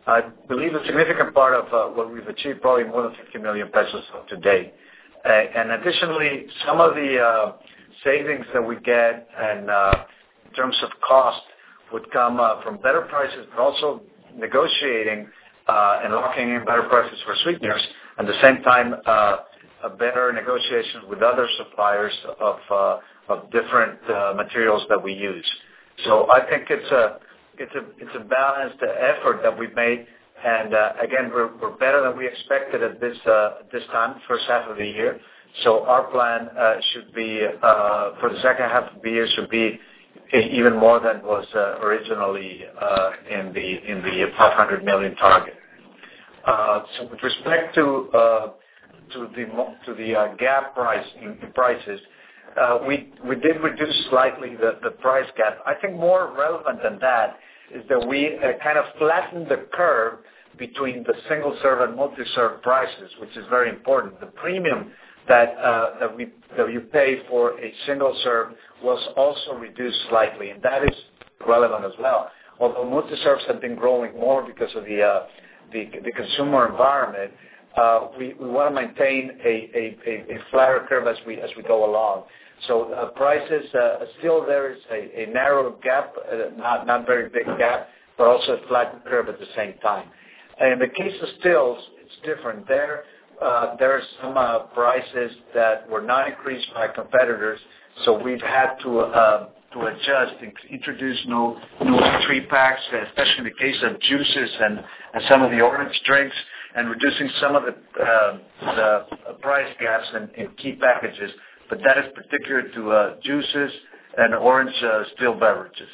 Speaker 4: I believe a significant part of uh, what we've achieved, probably more than fifty million pesos to date. Uh, and additionally, some of the uh, savings that we get and uh, in terms of cost would come uh, from better prices, but also negotiating uh, and locking in better prices for sweeteners. At the same time, uh, a better negotiations with other suppliers of uh, of different uh, materials that we use. So I think it's a it's a it's a balanced effort that we've made. And uh, again, we're, we're better than we expected at this uh, this time, first half of the year. So our plan uh, should be uh, for the second half of the year should be even more than was uh, originally uh, in the in the five hundred million target. Uh, so with respect to uh, to the to the uh, gap price in, in prices, uh, we we did reduce slightly the, the price gap. I think more relevant than that is that we uh, kind of flattened the curve between the single serve and multi-serve prices, which is very important. The premium that uh, that we that you pay for a single serve was also reduced slightly, and that is relevant as well. Although multi-serves have been growing more because of the uh, the, the consumer environment, uh, we, we want to maintain a, a, a, a flatter curve as we as we go along. So uh, prices uh, still there is a, a narrow gap, uh, not not very big gap, but also a flattened curve at the same time. In the case of stills, it's different. There, uh, there are some uh, prices that were not increased by competitors, so we've had to uh, to adjust and introduce new new three packs, especially in the case of juices and, and some of the orange drinks, and reducing some of the uh, the price gaps in, in key packages. But that is particular to uh, juices and orange uh, still beverages.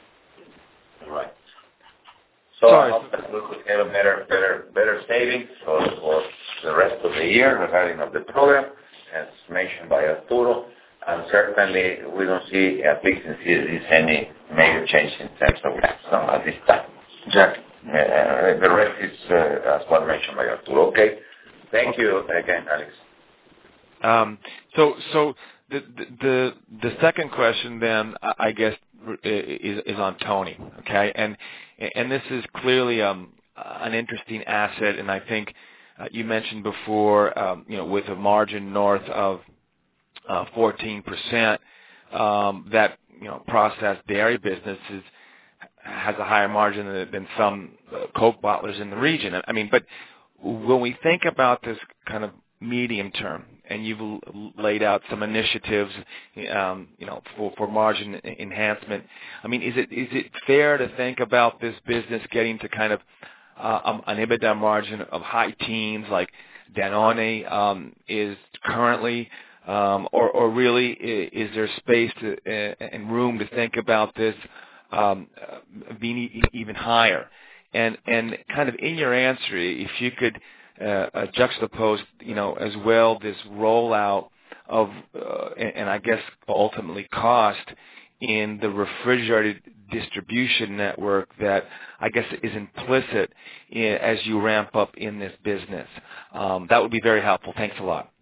Speaker 3: Right. So I hope that we could have a better, better, better savings for, for the rest of the year regarding of the program, as mentioned by Arturo. And certainly we don't see, at least in C S D, any major change in terms of that so at this time. Exactly. Uh, the rest is, uh, as well mentioned by Arturo. Okay. Thank you again, Alex.
Speaker 11: Um, so, so the, the the second question then, I guess, is, is on Tony. Okay, and and this is clearly um, an interesting asset, and I think uh, you mentioned before, um, you know, with a margin north of uh, fourteen percent, um, that you know processed dairy business is, has a higher margin than, than some uh, Coke bottlers in the region. I mean, but when we think about this kind of medium term, and you've laid out some initiatives, um, you know, for, for margin enhancement. I mean, is it is it fair to think about this business getting to kind of uh, um, an EBITDA margin of high teens, like Danone um, is currently, um, or, or really is there space to, uh, and room to think about this um, being even higher? And and kind of in your answer, if you could. Uh, uh, juxtaposed, you know, as well this rollout of, uh, and, and I guess ultimately cost in the refrigerated distribution network that I guess is implicit in, as you ramp up in this business. Um, that would be very helpful. Thanks a lot.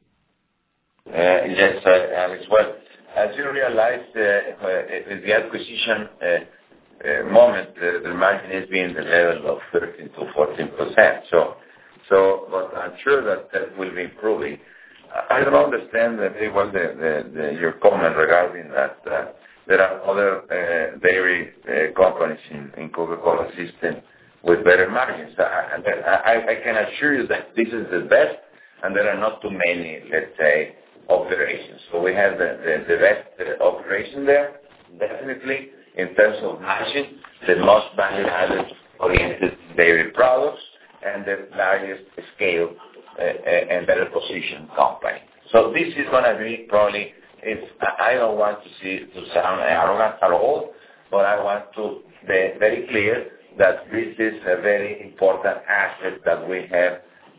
Speaker 3: Uh, yes, uh, Alex. Well, as you realize, uh, uh, in the acquisition uh, uh, moment, uh, the margin has been the level of thirteen to fourteen percent. So. So, but I'm sure that that will be improving. I don't understand very well the, the, the, your comment regarding that uh, there are other uh, dairy uh, companies in, in Coca-Cola system with better margins. I, I, I can assure you that this is the best, and there are not too many, let's say, operations. So we have the, the, the best uh, operation there, definitely, in terms of margin, the most value-added oriented dairy products, and the largest scale uh, and better positioned company. So this is going to be probably, it's, I don't want to see to sound arrogant at all, but I want to be very clear that this is a very important asset that we have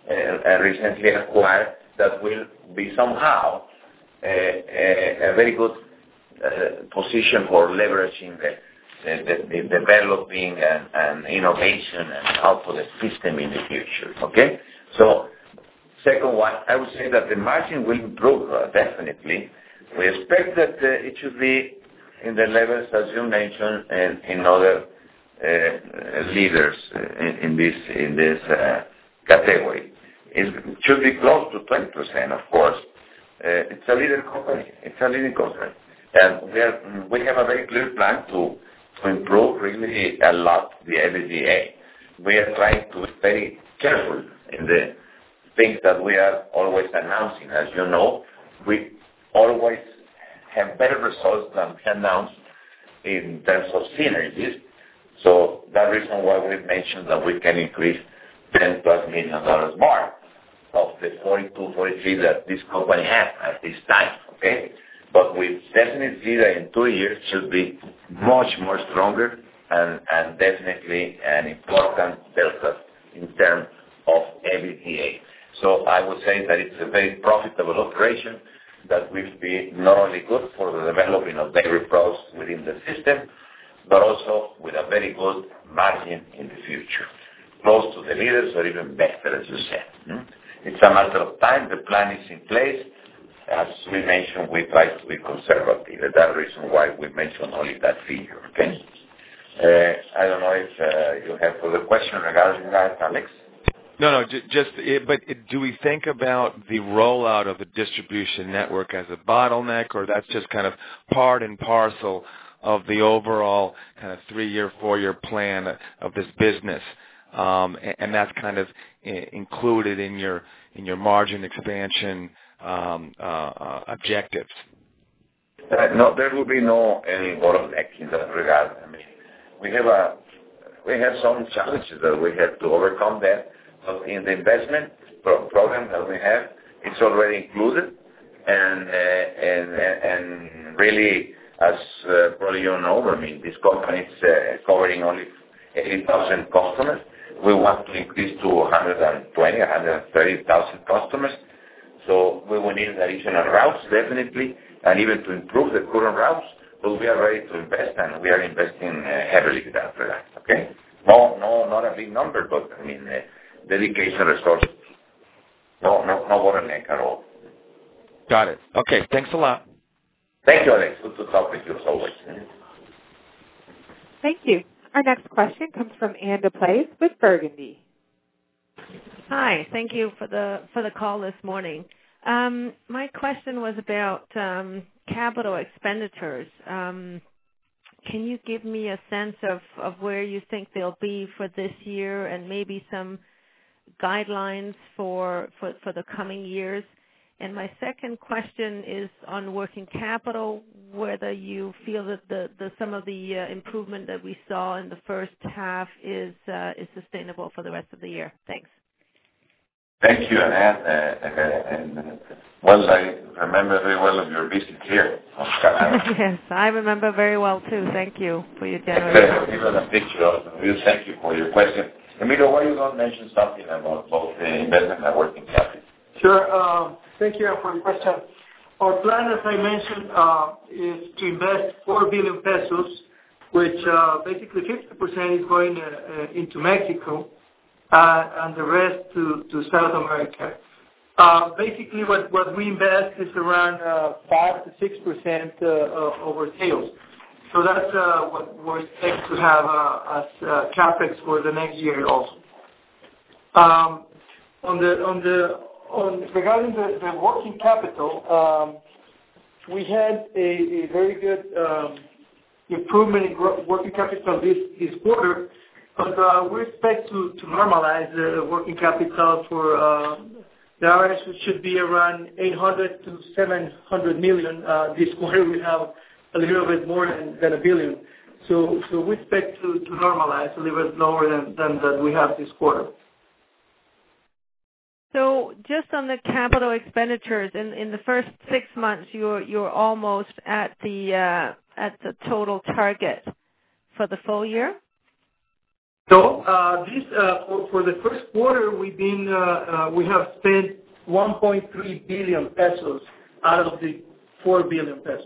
Speaker 3: uh, recently acquired that will be somehow uh, a, a very good uh, position for leveraging the The, the, the developing and, and innovation and output the system in the future. Okay, so second one, I would say that the margin will improve uh, definitely. We expect that uh, it should be in the levels as you mentioned in, in other uh, leaders in, in this in this uh, category. It should be close to twenty percent, of course. Uh, it's a leader company. It's a leading company. And we, are, we have a very clear plan to, to improve really a lot the EBITDA. We are trying to be very careful in the things that we are always announcing. As you know, we always have better results than we announce in terms of synergies. So that's the reason why we mentioned that we can increase ten plus million dollars more of the forty-two, forty-three that this company has at this time, okay? But we definitely see that in two years should be much more stronger and, and definitely an important delta in terms of EBITDA. So I would say that it's a very profitable operation that will be not only good for the development of dairy products within the system, but also with a very good margin in the future. Close to the leaders or even better, as you said. Hmm? It's a matter of time. The plan is in place. As we mentioned, we try to be conservative. That's the reason why we mentioned only that figure, okay? Uh, I don't know if uh, you have further question regarding that, Alex?
Speaker 11: No, no, j- just, it, but it, do we think about the rollout of the distribution network as a bottleneck, or that's just kind of part and parcel of the overall kind of three-year, four-year plan of this business? Um, and, and that's kind of I- included in your in your margin expansion um, uh, uh, objectives.
Speaker 3: Uh, no, there will be no any bottleneck in that regard. I mean, we have a we have some challenges that we have to overcome there. But in the investment pro- program that we have, it's already included, and uh, and and really, as uh, probably you know, I mean, this company is uh, covering only eighty thousand customers. We want to increase to one hundred twenty, one hundred thirty thousand customers. So we will need additional routes, definitely, and even to improve the current routes. But we are ready to invest, and we are investing uh, heavily in that regard. Okay? No, no, not a big number, but I mean, uh, dedication resources. No, no, no bottleneck at all.
Speaker 11: Got it. Okay. Thanks a lot.
Speaker 3: Thank you, Alex. Good to talk with you as always.
Speaker 1: Thank you. Our next question comes from Anne DePlace with Burgundy.
Speaker 12: Hi, thank you for the for the call this morning. Um, my question was about um, capital expenditures. Um, can you give me a sense of, of where you think they'll be for this year, and maybe some guidelines for for, for the coming years? And my second question is on working capital, whether you feel that the, the some of the uh, improvement that we saw in the first half is uh, is sustainable for the rest of the year. Thanks.
Speaker 3: Thank you, Anne. Uh, uh, and, uh, well, I remember very well of your visit here.
Speaker 12: Yes, I remember very well too. Thank you for your generosity.
Speaker 3: Even a picture of you. Thank you for your question. Emilio, why you don't mention something about both the investment and working capital?
Speaker 5: Sure. Um, thank you for the question. Our plan, as I mentioned, uh, is to invest four billion pesos, which uh, basically fifty percent is going uh, uh, into Mexico, uh, and the rest to, to South America. Uh, basically, what, what we invest is around uh, five to six percent uh, of our sales. So that's uh, what we expect to have uh, as uh, capex for the next year also. Um, on the on the on regarding the, the working capital, um, we had a, a very good um, improvement in working capital this this quarter, but uh, we expect to, to normalize the working capital for uh, the average should be around eight hundred to seven hundred million. Uh, this quarter we have a little bit more than, than a billion. So so we expect to, to normalize a little bit lower than, than that we have this quarter.
Speaker 12: So just on the capital expenditures, in, in the first six months, you're you're almost at the uh, at the total target for the full year.
Speaker 5: So uh, this uh, for, for the first quarter, we've been uh, uh, we have spent one point three billion pesos out of the four billion pesos.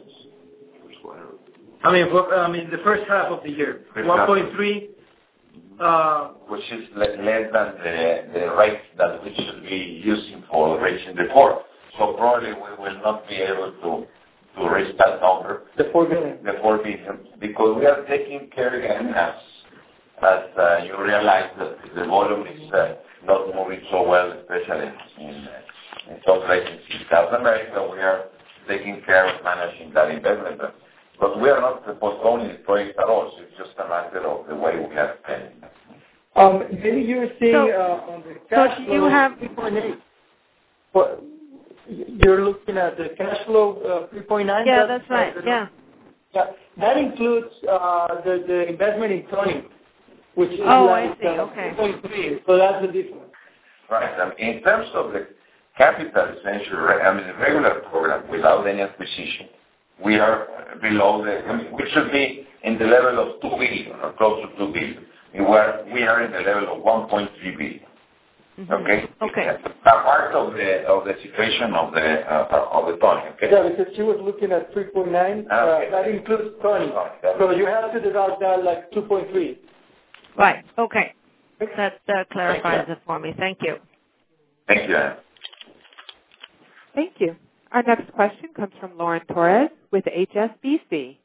Speaker 5: I mean, for, I mean the first half of the year, one point three. Uh,
Speaker 3: Which is less than the, the rate that we should be using for reaching the four. So probably we will not be able to to reach that number.
Speaker 5: The four billion.
Speaker 3: The four billion, because we are taking care again, as as uh, you realize that the volume is uh, not moving so well, especially in, uh, in some places in South America. We are taking care of managing that investment. But, but we are not postponing the project at all. So it's just a matter of the way we are spending.
Speaker 5: Um, maybe you're seeing
Speaker 12: So,
Speaker 5: uh, on the cash
Speaker 12: so
Speaker 5: flow,
Speaker 12: you have,
Speaker 5: three point eight. Well, you're looking at the cash flow uh, three point nine?
Speaker 12: yeah, that's right, yeah.
Speaker 5: Yeah, that includes uh, the, the investment in Tony, which is
Speaker 12: Oh,
Speaker 5: like
Speaker 12: I see,
Speaker 5: uh,
Speaker 12: okay.
Speaker 5: three point three, so that's the difference.
Speaker 3: Right. I mean, in terms of the capital expenditure, I mean, the regular program without any acquisition, we are below the, I mean, we should be in the level of two billion or close to two billion. We are, we are in the level of one point three billion.
Speaker 12: Mm-hmm.
Speaker 3: Okay?
Speaker 12: Okay.
Speaker 3: A part of the of the situation of the uh, of the Tony. Okay.
Speaker 5: Yeah, because she was looking at three point nine. Uh,
Speaker 3: Okay.
Speaker 5: that includes Tony. So you have to deduct that like two point three.
Speaker 12: Right, okay. That uh, clarifies it for me. Thank you.
Speaker 3: Thank you, Anna.
Speaker 1: Thank you. Our next question comes from Lauren Torres with H S B C.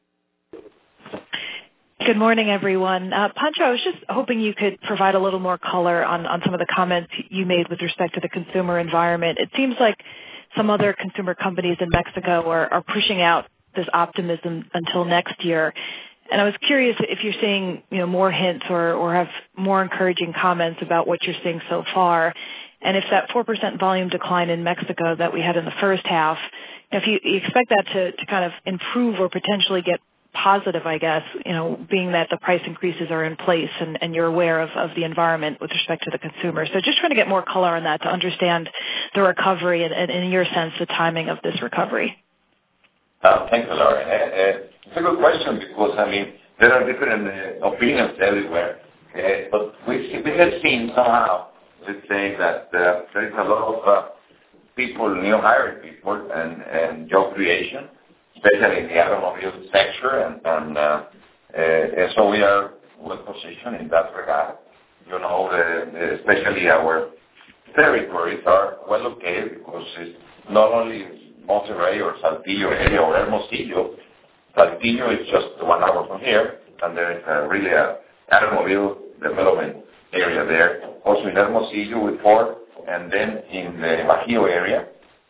Speaker 13: Good morning, everyone. Uh, Pancho, I was just hoping you could provide a little more color on, on some of the comments you made with respect to the consumer environment. It seems like some other consumer companies in Mexico are, are pushing out this optimism until next year. And I was curious if you're seeing, you know, more hints or, or have more encouraging comments about what you're seeing so far. And if that four percent volume decline in Mexico that we had in the first half, if you, you expect that to, to kind of improve or potentially get positive, I guess, you know, being that the price increases are in place and, and you're aware of, of the environment with respect to the consumer. So just trying to get more color on that to understand the recovery and, and in your sense, the timing of this recovery.
Speaker 3: Uh, thank you, Lauren. Uh, uh, it's a good question because, I mean, there are different uh, opinions everywhere. Uh, but we, we have seen somehow, let's say, that uh, there is a lot of uh, people, new hired people, and, and job creation, especially in the automobile sector, and, and, uh, uh, and so we are well positioned in that regard. You know, the, the, especially our territories are well located because it's not only Monterrey or Saltillo area or Hermosillo. Saltillo is just one hour from here, and there is a, really a automobile development area there. Also in Hermosillo with Ford, and then in the Bajío area,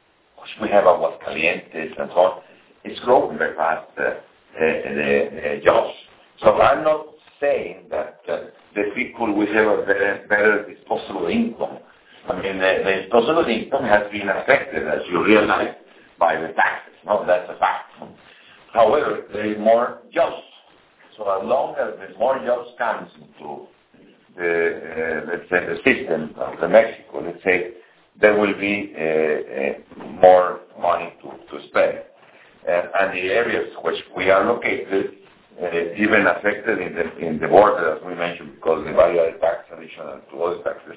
Speaker 3: we have Aguascalientes and so on. It's growing very fast, uh, uh, the, the jobs. So I'm not saying that uh, the people will have a better, better disposable income. I mean, the, the disposable income has been affected, as you realize, by the taxes. No, that's a fact. However, there is more jobs. So as long as there's more jobs comes into the, uh, let's say, the system of the Mexico, let's say, there will be uh, uh, more money to, to spend. Uh, and the areas which we are located, uh, even affected in the in the border, as we mentioned, because of the value-added tax additional to other taxes,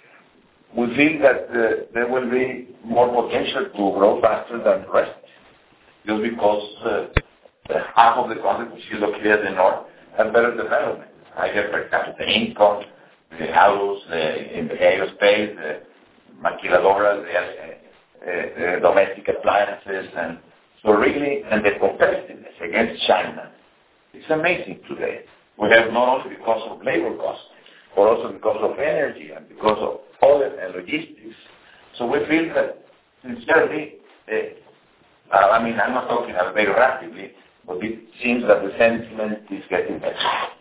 Speaker 3: we feel that uh, there will be more potential to grow faster than the rest, just because uh, half of the country, which is located in the north, have better development, higher per capita income, the house, the, in the aerospace, the maquiladoras, the uh, uh, domestic appliances, and so really, and the competitiveness against China, it's amazing today. We have not only because of labor costs, but also because of energy and because of oil and logistics. So we feel that, sincerely, uh, I mean, I'm not talking about very rapidly, but it seems that the sentiment is getting better.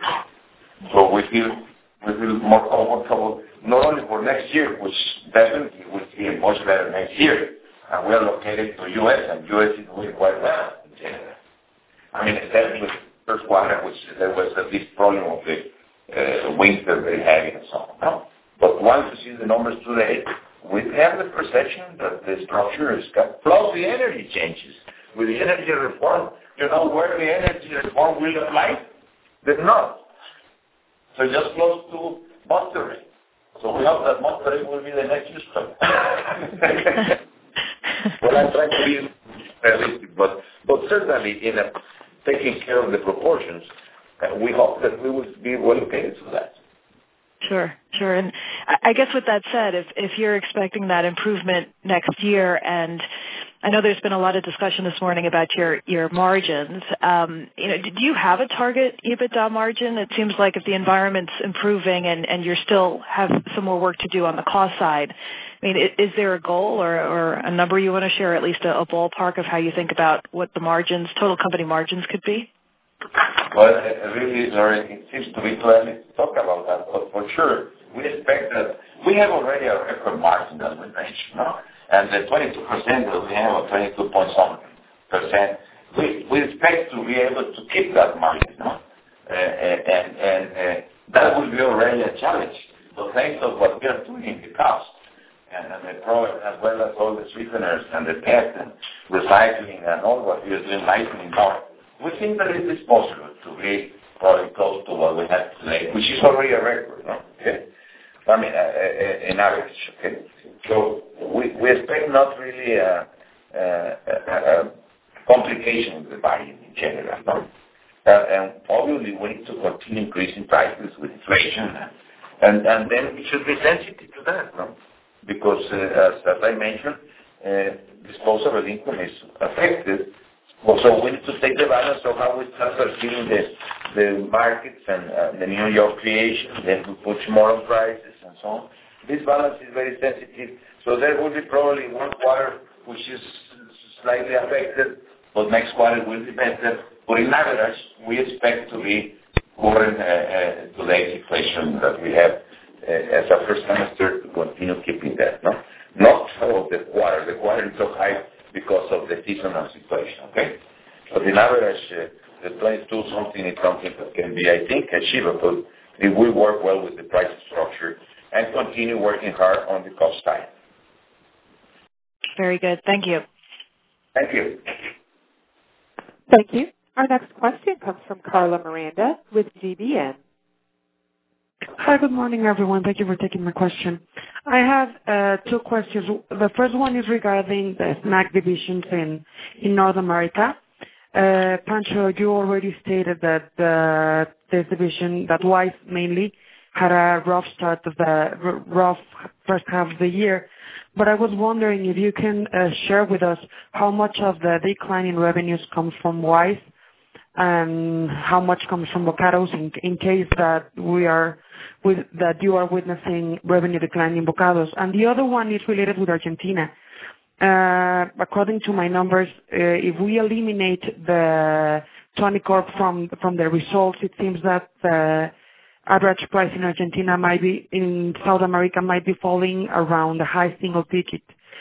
Speaker 3: So we feel we feel more comfortable, not only for next year, which definitely will be much better next year. And we are located to U S, and U S is doing quite well in general. I mean, except with first quarter, which there was uh, this problem of the uh, winter very heavy and so on. No? But once you see the numbers today, we have the perception that the structure is cut, plus the energy changes. With the energy reform, you know where the energy reform will apply? There's not. So just close to Monterrey. So we hope that Monterrey will be the next Houston. Well, I'm trying to be realistic, but, but certainly in a, taking care of the proportions, uh, we hope that we will be well located to that.
Speaker 13: Sure, sure. And I guess with that said, if if you're expecting that improvement next year, and I know there's been a lot of discussion this morning about your your margins, um, you know, do you have a target EBITDA margin? It seems like if the environment's improving and and you still have some more work to do on the cost side, I mean, is there a goal or, or a number you want to share, at least a, a ballpark of how you think about what the margins, total company margins, could be?
Speaker 3: Well, it really is already, it seems to be too early to talk about that, but for sure, we expect that we have already a record margin that we mentioned, no? And the twenty-two percent that we have, or twenty-two point something percent, we, we expect to be able to keep that margin, no? Uh, and and uh, that will be already a challenge. So thanks to what we are doing in the cost, and, and the product, as well as all the sweeteners and the test and recycling and all what we are doing, lightening more, we think that it is possible to be probably close to what we have today, which is already a record, no? Okay? I mean, uh, uh, in average, okay? So we, we expect not really a, a, a, a complication with the margin in general, no? Uh, and obviously we need to continue increasing prices with inflation, and, and then we should be sensitive to that, no? Because uh, as, as I mentioned, uh, disposable income is affected. So we need to take the balance of how we start perceiving the, the markets and uh, the new job creation, then we push more on prices and so on. This balance is very sensitive, so there will be probably one quarter which is slightly affected, but next quarter will be better. But in average, we expect to be covering uh, uh, today's inflation that we have uh, as a first semester to continue keeping that. No, not for the quarter. The quarter is so high because of the seasonal situation, okay? But in average, uh, the twenty-two something is something that can be, I think, achievable if we work well with the price structure and continue working hard on the cost side.
Speaker 13: Very good. Thank you.
Speaker 3: Thank you.
Speaker 1: Thank you. Our next question comes from Carla Miranda with G B N.
Speaker 14: Hi, good morning, everyone. Thank you for taking my question. I have uh, two questions. The first one is regarding the snack divisions in, in North America. Uh, Pancho, you already stated that uh, this division, that Wise mainly, had a rough start of the r- rough first half of the year. But I was wondering if you can uh, share with us how much of the decline in revenues comes from Wise and how much comes from Bokados in, in case that we are with, that you are witnessing revenue decline in Bokados. And the other one is related with Argentina. Uh, according to my numbers, uh, if we eliminate the Tonicorp from from the results, it seems that the average price in Argentina might be in South America might be falling around a high single digit.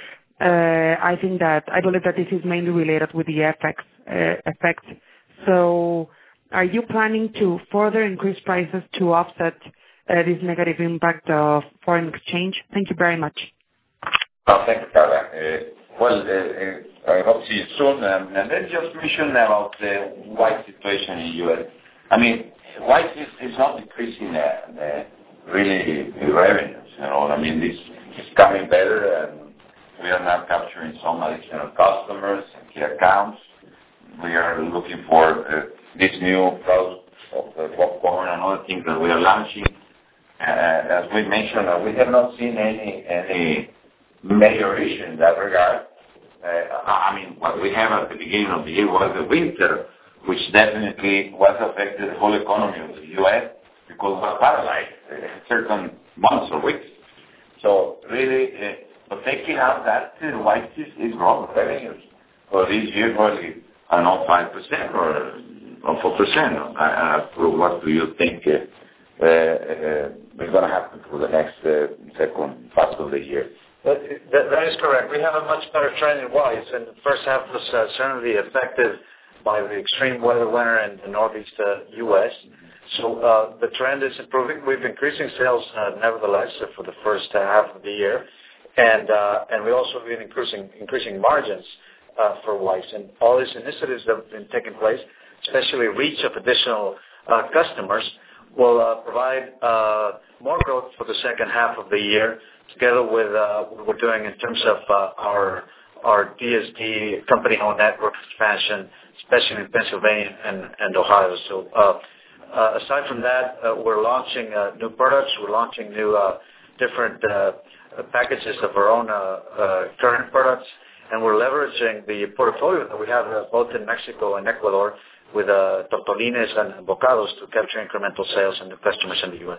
Speaker 14: Uh, I think that I believe that this is mainly related with the F X uh, effect. So, are you planning to further increase prices to offset uh, this negative impact of foreign exchange? Thank you very much.
Speaker 3: Oh, thank you, Carla. Uh, well, uh, uh, I hope to see you soon. Um, and then just mention about the white situation in the U S. I mean, white is, is not decreasing uh, uh, really the revenues. You know, I mean, this is coming better, and we are now capturing some additional customers and key accounts. We are looking for uh, this new product of uh, popcorn and other things that we are launching. Uh, as we mentioned, uh, we have not seen any any major issue in that regard. Uh, I mean, what we have at the beginning of the year was the winter, which definitely was affected the whole economy of the U S because it was paralyzed uh, certain months or weeks. So really, uh, but taking out that, uh, White is, is growing revenues for this year, probably, I don't know, five percent or, or four percent. Uh, what do you think uh, uh, uh, is going to happen for the next uh, second part of the year?
Speaker 4: That, that, that is correct. We have a much better trend in Wise, and the first half was uh, certainly affected by the extreme weather winter in the northeast uh, U S. So uh, the trend is improving. We've been increasing sales uh, nevertheless uh, for the first uh, half of the year, and uh, and we also have been increasing increasing margins uh, for Wise. And all these initiatives that have been taking place, especially reach of additional uh, customers, will uh, provide uh, more growth for the second half of the year, together with uh, what we're doing in terms of uh, our our D S D company-owned network expansion, especially in Pennsylvania and, and Ohio. So uh, uh, aside from that, uh, we're launching uh, new products. We're launching new uh, different uh, packages of our own uh, uh, current products, and we're leveraging the portfolio that we have uh, both in Mexico and Ecuador with uh, tortolines and bocados to capture incremental sales and new customers in the U S.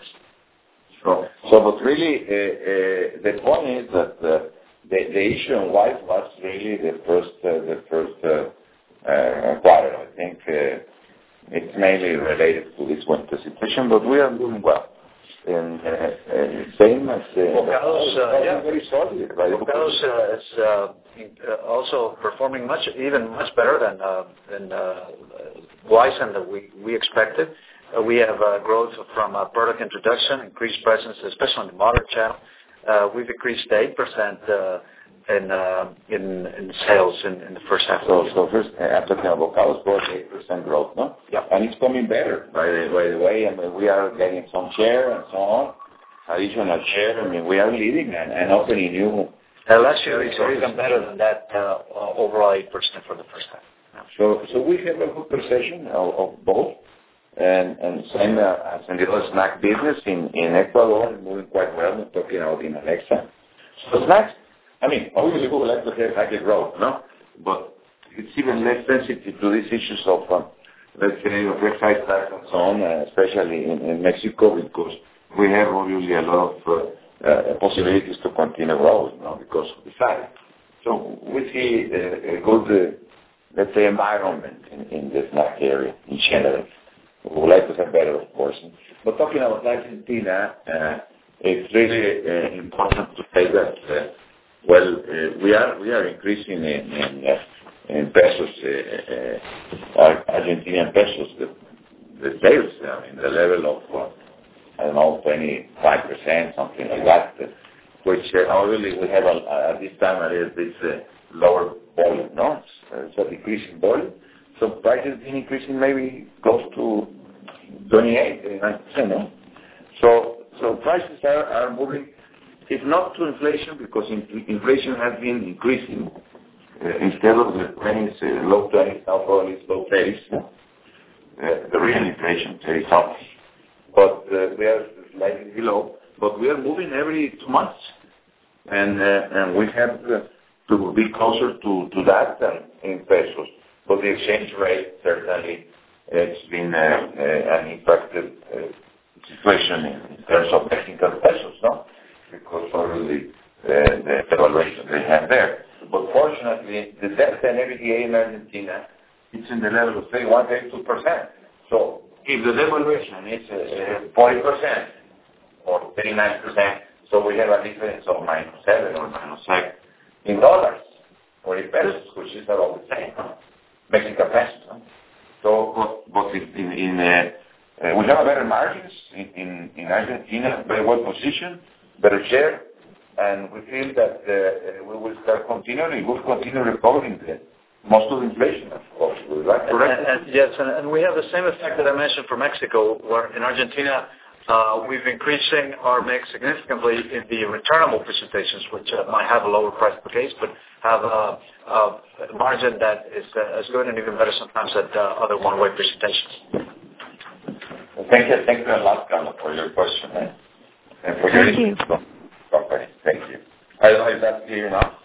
Speaker 3: So, so but really, uh, uh, the point is that uh, the, the issue in white was really the first uh, the first uh, uh, quarter. I think uh, it's mainly related to this winter situation, but we are doing well. And uh, uh, same as uh,
Speaker 4: Bocados, uh, yeah.
Speaker 3: very solid. Right?
Speaker 4: Bocados uh, is uh, also performing much, even much better than uh, than uh, Weizen that we we expected. Uh, we have uh, growth from uh, product introduction, increased presence, especially on the modern channel. Uh, we've increased eight percent uh, in, uh, in in sales in, in the first half.
Speaker 3: So, so first, uh, I'm talking about Bocados, growth eight percent growth, no?
Speaker 4: Yeah.
Speaker 3: And it's coming better, by the, by the way. I mean, we are getting some share and so on, additional share. I mean, we are leading and, and opening new.
Speaker 4: Uh, last year, it's even better than that, uh, overall eight percent for the first half. Yeah.
Speaker 3: So, so we have a good perception of, of both. And, and same uh, as in the other snack business in, in Ecuador, moving quite well. We're talking about in Alexa. So snacks, I mean, obviously we would like to have higher growth, no? But it's even less sensitive to these issues of, um, let's say, of excise tax and so on, uh, especially in, in Mexico, because we have obviously a lot of uh, uh, possibilities to continue growing, no? Because of the size. So we see a, a good, uh, let's say, environment in, in the snack area in general. We would like to have better, of course. But talking about Argentina, uh, it's really uh, important to say that, uh, well, uh, we are we are increasing in in, uh, in pesos, uh, uh, Argentinian pesos, the, the sales, I mean, the level of, uh, I don't know, twenty-five percent, something like that, uh, which uh, obviously we have a, at this time a little bit uh, lower volume, no? It's a decreasing volume. So prices been increasing maybe close to twenty-eight, twenty-nine percent, no? So, so prices are, are moving, if not to inflation, because in, inflation has been increasing. Uh, instead of the twenties, uh, low twenties, now probably it's low thirties. Uh, the real inflation, thirty something. But uh, we are slightly below. But we are moving every two months. And, uh, and we have uh, to be closer to, to that than in pesos. But the exchange rate, certainly, it's been uh, uh, an impacted uh, situation in, in terms of Mexican pesos, no? Because obviously uh, the devaluation they have there. But fortunately, the debt and E B I T D A in Argentina, it's in the level of thirty-one, thirty-two percent. So if the devaluation is uh, forty percent or thirty-nine percent, so we have a difference of minus seven or minus seven in dollars or in pesos, which is about the same. No? Mexican pesos. No? So, but, but in, in uh, uh, we have better margins in, in, in Argentina, very well positioned, better share, and we feel that uh, we will start continuing, we'll continue recovering the, most of the inflation, of course. Right?
Speaker 4: And, and, yes, and, and we have the same effect that I mentioned for Mexico, where in Argentina uh, we've increasing our mix significantly in the returnable presentations, which uh, might have a lower price per case, but have a, a margin that is uh, as good and even better sometimes at uh, other one-way presentations.
Speaker 3: Well, thank you, thank you a lot, Carla, for your question, eh? and for your
Speaker 6: Thank you.
Speaker 3: Okay, thank you. I don't know if that's clear enough.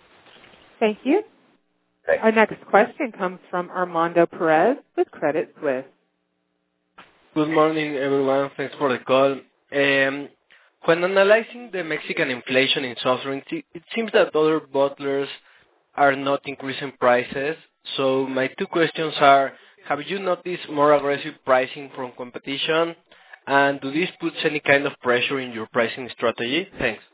Speaker 1: Thank you.
Speaker 3: Thank you.
Speaker 1: Our next question comes from Armando Perez with Credit Suisse.
Speaker 15: Good morning, everyone. Thanks for the call. Um, when analyzing the Mexican inflation in soft drinks, it seems that other bottlers are not increasing prices. So my two questions are, have you noticed more aggressive pricing from competition? And do this put any kind of pressure in your pricing strategy? Thanks.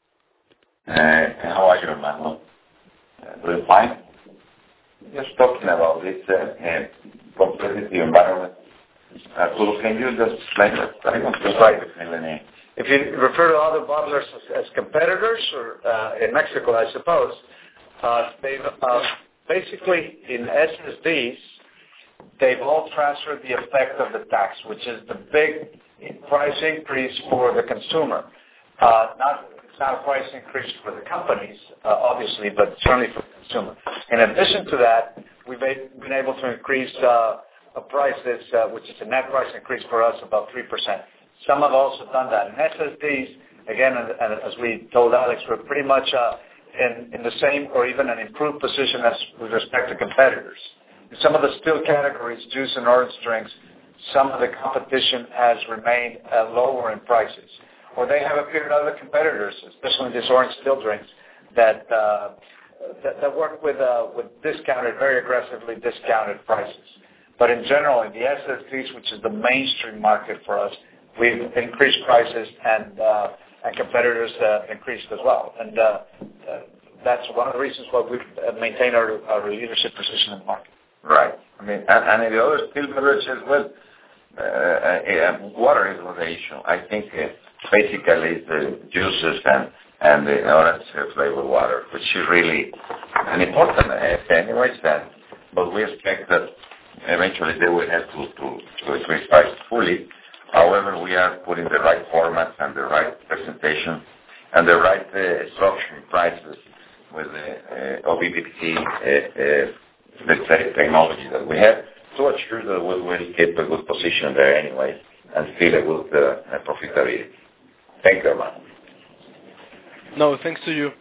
Speaker 3: Uh, how are you, Armando? Uh, doing fine? Just talking about this uh, uh, competitive environment. Arturo, can you just explain that? I don't feel right with Melanie.
Speaker 4: If you refer to other bottlers as, as competitors, or uh, in Mexico, I suppose, uh, they've uh, basically, in S S Ds, they've all transferred the effect of the tax, which is the big price increase for the consumer. Uh, not, it's not a price increase for the companies, uh, obviously, but certainly for the consumer. In addition to that, we've been able to increase uh, of prices, uh, which is a net price increase for us, about three percent. Some have also done that. In S S Ds, again, and, and as we told Alex, we're pretty much uh, in, in the same or even an improved position as with respect to competitors. In some of the still categories, juice and orange drinks, some of the competition has remained uh, lower in prices. Or they have appeared other competitors, especially in these orange still drinks, that uh, that, that work with uh, with discounted, very aggressively discounted prices. But in general, in the S S Ds, which is the mainstream market for us, we've increased prices and uh, and competitors uh, increased as well. And uh, uh, that's one of the reasons why we've maintained our, our leadership position in the market.
Speaker 3: Right. I mean, and, and in the other still beverage as well, uh, uh, water is not the issue. I think uh, basically the juices and, and the orange flavored water, which is really an important uh, anyways, and, but we expect that eventually they will have to, to, to increase prices fully. However, we are putting the right formats and the right presentation and the right uh, structuring prices with the uh, O B P P, uh, uh, let's say, technology that we have to ensure that we will keep a good position there anyway and still a good uh, profitability. Thank you, Herman.
Speaker 15: No, thanks to you.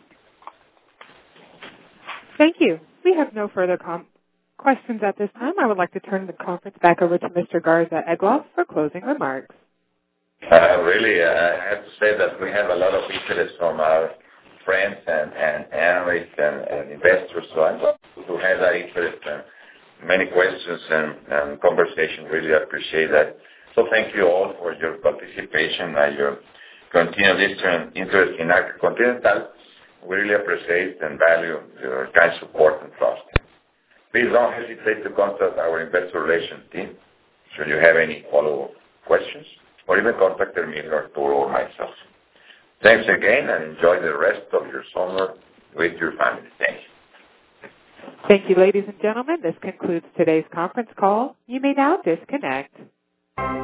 Speaker 1: Thank you. We have no further com- questions at this time. I would like to turn the conference back over to Mister Garza Egloff for closing remarks.
Speaker 3: Uh, really, uh, I have to say that we have a lot of interest from our friends and, and analysts and, and investors. So I'm glad to have that interest and many questions and, and conversation. Really appreciate that. So thank you all for your participation and your continued interest in Arca Continental. We really appreciate and value your kind support and trust. Please don't hesitate to contact our investor relations team should you have any follow-up questions, or even contact Emilio, Arturo, or myself. Thanks again, and enjoy the rest of your summer with your family. Thank you.
Speaker 1: Thank you, ladies and gentlemen. This concludes today's conference call. You may now disconnect.